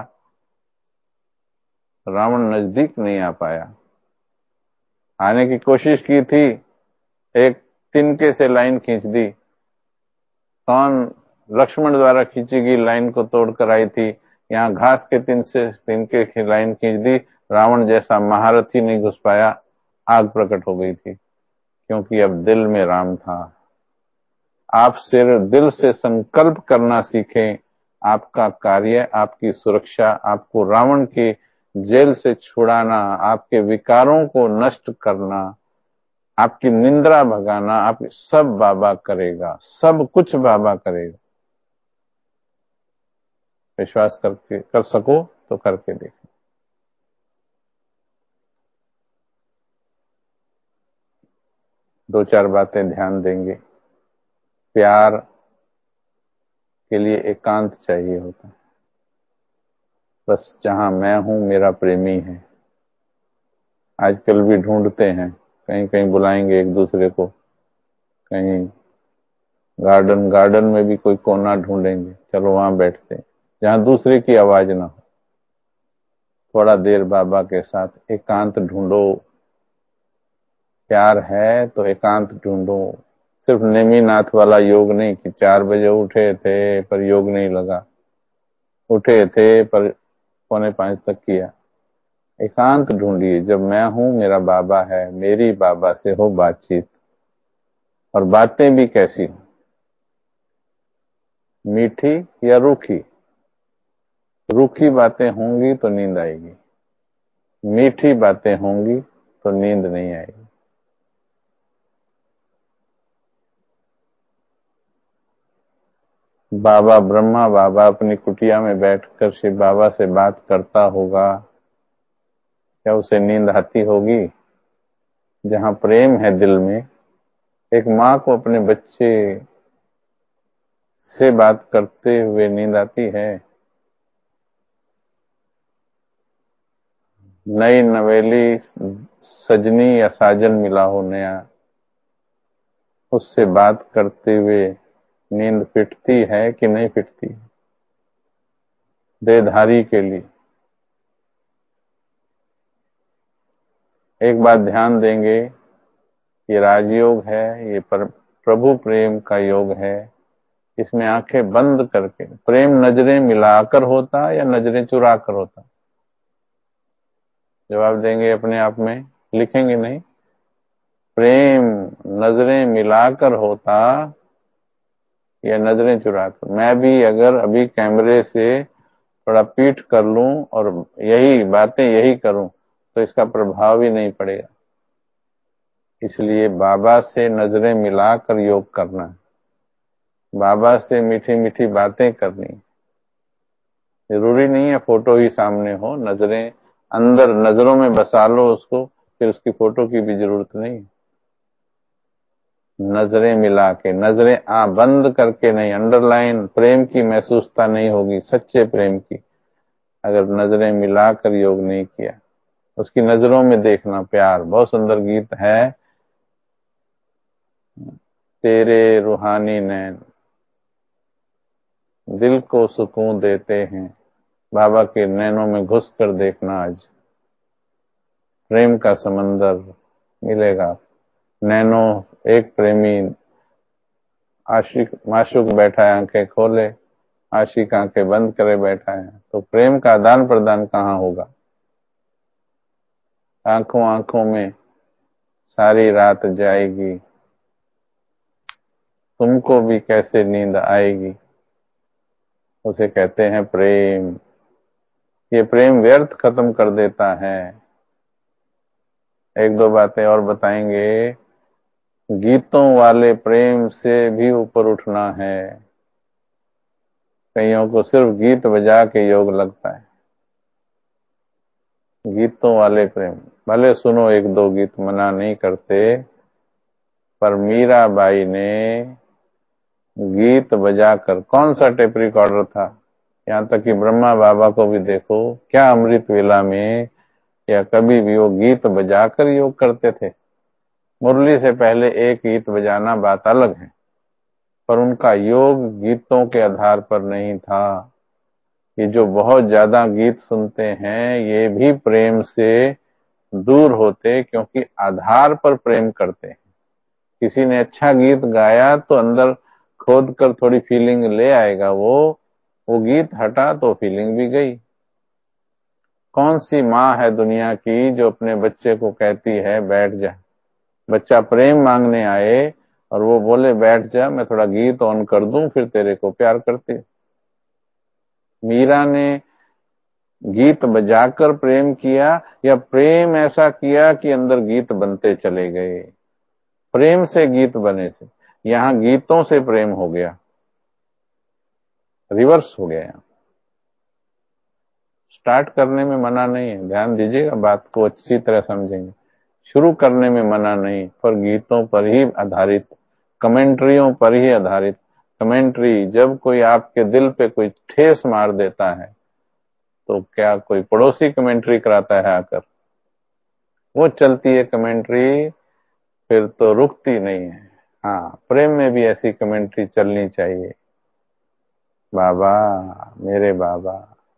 रावण नजदीक नहीं आ पाया। आने की कोशिश की थी, एक तिनके से लाइन खींच दी। कौन? लक्ष्मण द्वारा खींची गई लाइन को तोड़कर आई थी। यहाँ घास के तिन से तिनके की लाइन खींच दी। रावण जैसा महारथी नहीं घुस पाया, आग प्रकट हो गई थी, क्योंकि अब दिल में राम था। आप सिर्फ दिल से संकल्प करना सीखें, आपका कार्य, आपकी सुरक्षा, आपको रावण की जेल से छुड़ाना, आपके विकारों को नष्ट करना, आपकी निंद्रा भगाना, आप सब बाबा करेगा, सब कुछ बाबा करेगा। विश्वास करके कर सको तो करके देखो। दो चार बातें ध्यान देंगे। प्यार के लिए एकांत चाहिए होता है। बस जहां मैं हूं मेरा प्रेमी है। आजकल भी ढूंढते हैं, कहीं कहीं बुलाएंगे एक दूसरे को, कहीं गार्डन गार्डन में भी कोई कोना ढूंढेंगे, चलो वहां बैठते हैं जहां दूसरे की आवाज ना हो। थोड़ा देर बाबा के साथ एकांत ढूंढो। प्यार है तो एकांत ढूंढो। सिर्फ नेमीनाथ वाला योग नहीं कि चार बजे उठे थे पर योग नहीं लगा, उठे थे पर पौने पांच तक किया। एकांत ढूंढिए, जब मैं हूं मेरा बाबा है, मेरी बाबा से हो बातचीत। और बातें भी कैसी हो, मीठी या रूखी। रूखी बातें होंगी तो नींद आएगी, मीठी बातें होंगी तो नींद नहीं आएगी। बाबा ब्रह्मा बाबा अपनी कुटिया में बैठकर शिव बाबा से बात करता होगा, क्या उसे नींद आती होगी? जहां प्रेम है दिल में, एक माँ को अपने बच्चे से बात करते हुए नींद आती है? नई नवेली सजनी या साजन मिला हो नया, उससे बात करते हुए नींद फिटती है कि नहीं फिटती? देहधारी के लिए एक बात ध्यान देंगे, ये राजयोग है, ये प्रभु प्रेम का योग है। इसमें आंखें बंद करके प्रेम नजरें मिलाकर होता या नजरें चुरा कर होता? जवाब देंगे अपने आप में, लिखेंगे नहीं। प्रेम नजरें मिलाकर होता या नजरें चुरा कर? मैं भी अगर अभी कैमरे से थोड़ा पीठ कर लूं और यही बातें यही करूं तो इसका प्रभाव ही नहीं पड़ेगा। इसलिए बाबा से नजरें मिलाकर योग करना है, बाबा से मीठी मीठी बातें करनी। जरूरी नहीं है फोटो ही सामने हो, नजरें अंदर नजरों में बसा लो उसको, फिर उसकी फोटो की भी जरूरत नहीं। नजरें मिला के, नजरें आ बंद करके नहीं, अंडरलाइन प्रेम की महसूसता नहीं होगी, सच्चे प्रेम की, अगर नजरें मिलाकर योग नहीं किया। उसकी नजरों में देखना प्यार। बहुत सुंदर गीत है, तेरे रूहानी नैन दिल को सुकून देते हैं। बाबा के नैनों में घुस कर देखना, आज प्रेम का समंदर मिलेगा। नैनो एक प्रेमी आशिक माशुक बैठा है, आंखें खोले, आशिक आंखें बंद करे बैठा है, तो प्रेम का आदान प्रदान कहाँ होगा? आंखों आंखों में सारी रात जाएगी, तुमको भी कैसे नींद आएगी। उसे कहते हैं प्रेम। ये प्रेम व्यर्थ खत्म कर देता है। एक दो बातें और बताएंगे। गीतों वाले प्रेम से भी ऊपर उठना है। कईयों को सिर्फ गीत बजा के योग लगता है। गीतों वाले प्रेम भले सुनो एक दो गीत, मना नहीं करते, पर मीराबाई ने गीत बजाकर, कौन सा टेप रिकॉर्डर था, यहाँ तक कि ब्रह्मा बाबा को भी देखो, क्या अमृत वेला में या कभी भी वो गीत बजाकर योग करते थे। मुरली से पहले एक गीत बजाना बात अलग है, पर उनका योग गीतों के आधार पर नहीं था। ये जो बहुत ज्यादा गीत सुनते हैं ये भी प्रेम से दूर होते, क्योंकि आधार पर प्रेम करते हैं। किसी ने अच्छा गीत गाया तो अंदर खोद कर थोड़ी फीलिंग ले आएगा, वो वो गीत हटा तो फीलिंग भी गई। कौन सी माँ है दुनिया की जो अपने बच्चे को कहती है बैठ जा, बच्चा प्रेम मांगने आए और वो बोले बैठ जा, मैं थोड़ा गीत ऑन कर दूं फिर तेरे को प्यार करती। मीरा ने गीत बजाकर प्रेम किया या प्रेम ऐसा किया कि अंदर गीत बनते चले गए। प्रेम से गीत बने से, यहां गीतों से प्रेम हो गया, रिवर्स हो गया। स्टार्ट करने में मना नहीं है, ध्यान दीजिएगा, बात को अच्छी तरह समझेंगे। शुरू करने में मना नहीं, पर गीतों पर ही आधारित, कमेंट्रियों पर ही आधारित। कमेंट्री जब कोई आपके दिल पे कोई ठेस मार देता है तो क्या कोई पड़ोसी कमेंट्री कराता है आकर, वो चलती है कमेंट्री, फिर तो रुकती नहीं है। हाँ, प्रेम में भी ऐसी कमेंट्री चलनी चाहिए। बाबा, मेरे बाबा,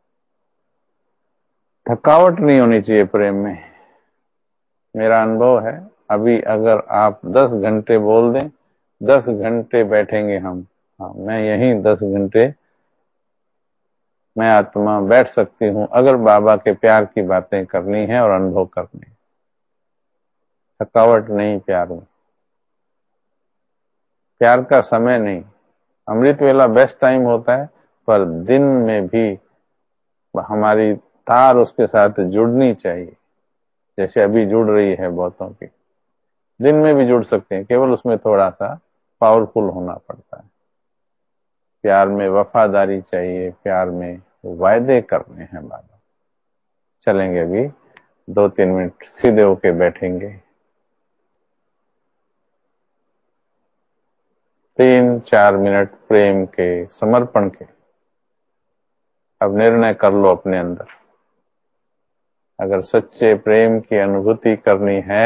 थकावट नहीं होनी चाहिए प्रेम में। मेरा अनुभव है, अभी अगर आप दस घंटे बोल दें, दस घंटे बैठेंगे हम। हाँ, मैं यहीं दस घंटे मैं आत्मा बैठ सकती हूँ, अगर बाबा के प्यार की बातें करनी है और अनुभव करनी है। थकावट नहीं प्यार में, प्यार का समय नहीं। अमृत वेला बेस्ट टाइम होता है, पर दिन में भी हमारी तार उसके साथ जुड़नी चाहिए, जैसे अभी जुड़ रही है बहुतों की। दिन में भी जुड़ सकते हैं, केवल उसमें थोड़ा सा पावरफुल होना पड़ता है। प्यार में वफादारी चाहिए, प्यार में वायदे करने हैं बाबा। चलेंगे अभी दो तीन मिनट सीधे होके बैठेंगे। तीन चार मिनट प्रेम के, समर्पण के। अब निर्णय कर लो अपने अंदर, अगर सच्चे प्रेम की अनुभूति करनी है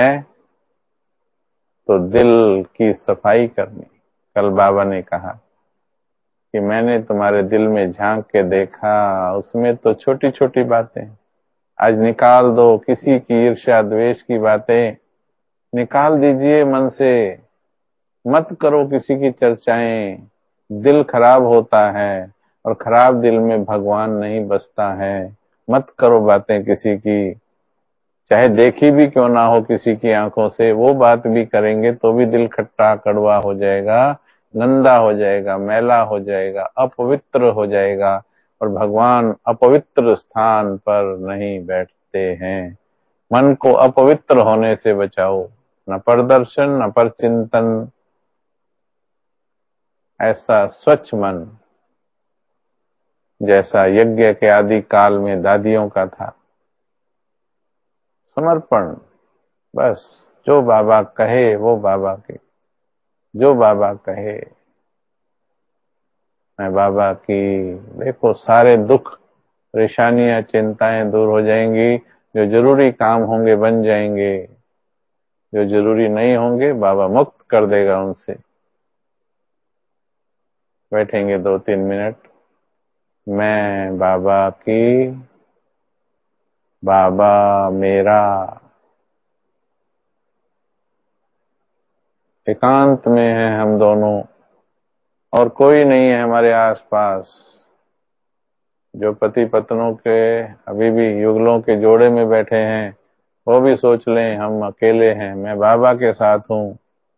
तो दिल की सफाई करनी। कल बाबा ने कहा कि मैंने तुम्हारे दिल में झांक के देखा, उसमें तो छोटी छोटी बातें, आज निकाल दो किसी की ईर्ष्या द्वेष की बातें, निकाल दीजिए मन से, मत करो किसी की चर्चाएं। दिल खराब होता है और खराब दिल में भगवान नहीं बसता है। मत करो बातें किसी की, चाहे देखी भी क्यों ना हो किसी की आंखों से, वो बात भी करेंगे तो भी दिल खट्टा कड़वा हो जाएगा, गंदा हो जाएगा, मैला हो जाएगा, अपवित्र हो जाएगा। और भगवान अपवित्र स्थान पर नहीं बैठते हैं। मन को अपवित्र होने से बचाओ, न परदर्शन न पर चिंतन, ऐसा स्वच्छ मन जैसा यज्ञ के आदि काल में दादियों का था। समर्पण, बस जो बाबा कहे वो बाबा के, जो बाबा कहे। मैं बाबा की, देखो सारे दुख परेशानियां चिंताएं दूर हो जाएंगी, जो जरूरी काम होंगे बन जाएंगे, जो जरूरी नहीं होंगे बाबा मुक्त कर देगा उनसे। बैठेंगे दो तीन मिनट। मैं बाबा की, बाबा मेरा। एकांत में है हम दोनों, और कोई नहीं है हमारे आसपास। जो पति पत्नों के अभी भी युगलों के जोड़े में बैठे हैं, वो भी सोच लें हम अकेले हैं, मैं बाबा के साथ हूँ।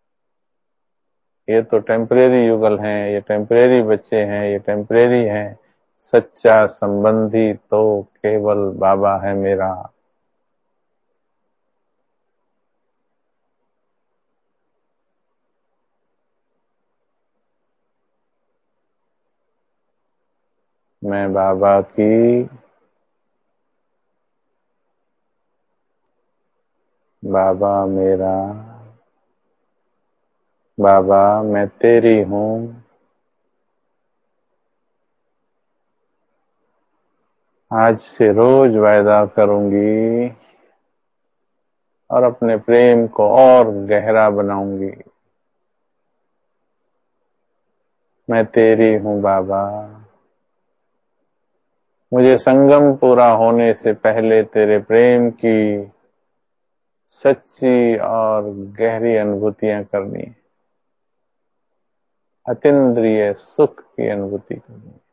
ये तो टेम्परेरी युगल हैं, ये टेम्परेरी बच्चे हैं, ये टेम्परेरी हैं। सच्चा संबंधी तो केवल बाबा है मेरा। मैं बाबा की, बाबा मेरा। बाबा मैं तेरी हूँ, आज से रोज वायदा करूंगी और अपने प्रेम को और गहरा बनाऊंगी। मैं तेरी हूं बाबा। मुझे संगम पूरा होने से पहले तेरे प्रेम की सच्ची और गहरी अनुभूतियां करनी है, अतीन्द्रिय सुख की अनुभूति करनी है।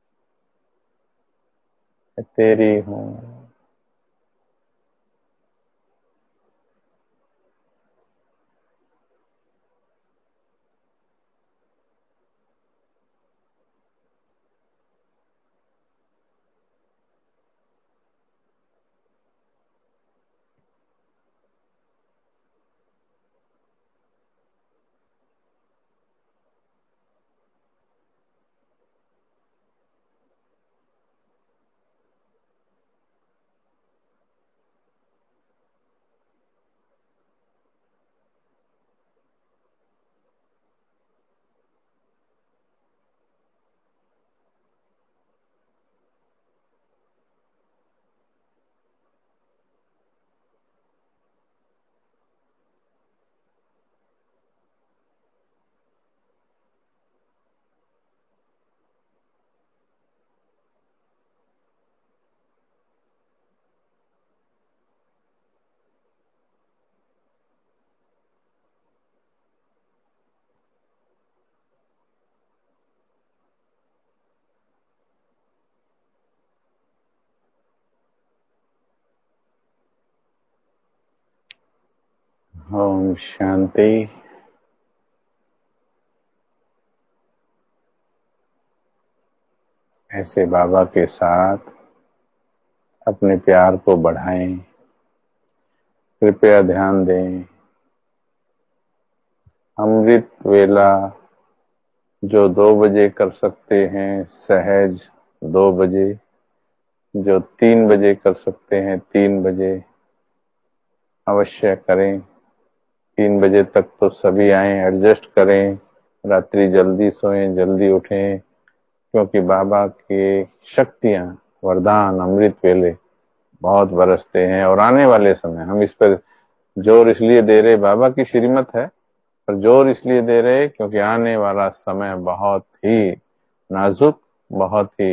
मैं तेरी हूं। ओम शांति। ऐसे बाबा के साथ अपने प्यार को बढ़ाएं। कृपया ध्यान दें, अमृत वेला जो दो बजे कर सकते हैं सहज दो बजे, जो तीन बजे कर सकते हैं तीन बजे अवश्य करें। तीन बजे तक तो सभी आए, एडजस्ट करें। रात्रि जल्दी सोएं, जल्दी उठें, क्योंकि बाबा की शक्तियां, वरदान, अमृत वेले बहुत बरसते हैं। और आने वाले समय हम इस पर जोर इसलिए दे रहे, बाबा की श्रीमत है, पर जोर इसलिए दे रहे क्योंकि आने वाला समय बहुत ही नाजुक, बहुत ही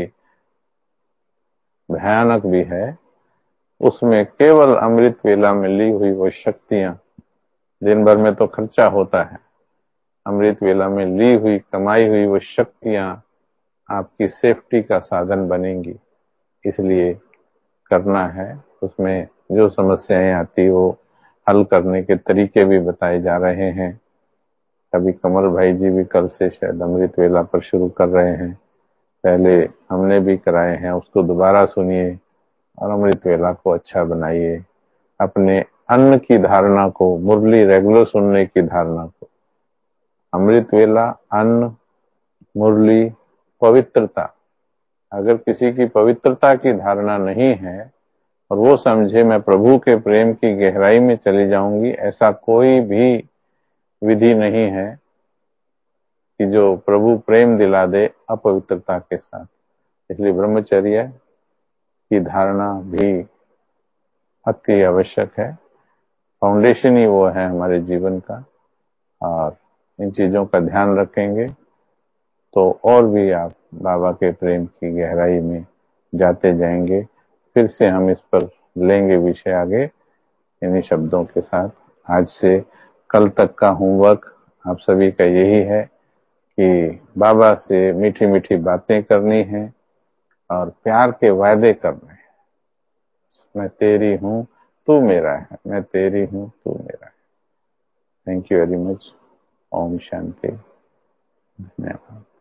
भयानक भी है। उसमें केवल अमृत वेला में ली हुई वो शक्तियां, दिन भर में तो खर्चा होता है, अमृत वेला में ली हुई कमाई हुई वो शक्तियां आपकी सेफ्टी का साधन बनेंगी। इसलिए करना है। उसमें जो समस्याएं आती वो हल करने के तरीके भी बताए जा रहे हैं। अभी कमल भाई जी भी कल से शायद अमृत वेला पर शुरू कर रहे हैं, पहले हमने भी कराए हैं, उसको दोबारा सुनिए और अमृत वेला को अच्छा बनाइए। अपने अन्न की धारणा को, मुरली रेगुलर सुनने की धारणा को, अमृत वेला, अन्न, मुरली, पवित्रता। अगर किसी की पवित्रता की धारणा नहीं है और वो समझे मैं प्रभु के प्रेम की गहराई में चली जाऊंगी, ऐसा कोई भी विधि नहीं है कि जो प्रभु प्रेम दिला दे अपवित्रता के साथ। इसलिए ब्रह्मचर्य की धारणा भी अति आवश्यक है। फाउंडेशन ही वो है हमारे जीवन का, और इन चीजों का ध्यान रखेंगे तो और भी आप बाबा के प्रेम की गहराई में जाते जाएंगे। फिर से हम इस पर लेंगे विषय आगे इन्हीं शब्दों के साथ। आज से कल तक का होमवर्क आप सभी का यही है कि बाबा से मीठी मीठी बातें करनी है और प्यार के वायदे करने हैं। मैं तेरी हूं, तू मेरा है, मैं तेरी हूं, तू मेरा है। Thank you very much. Om Shanti. धन्यवाद।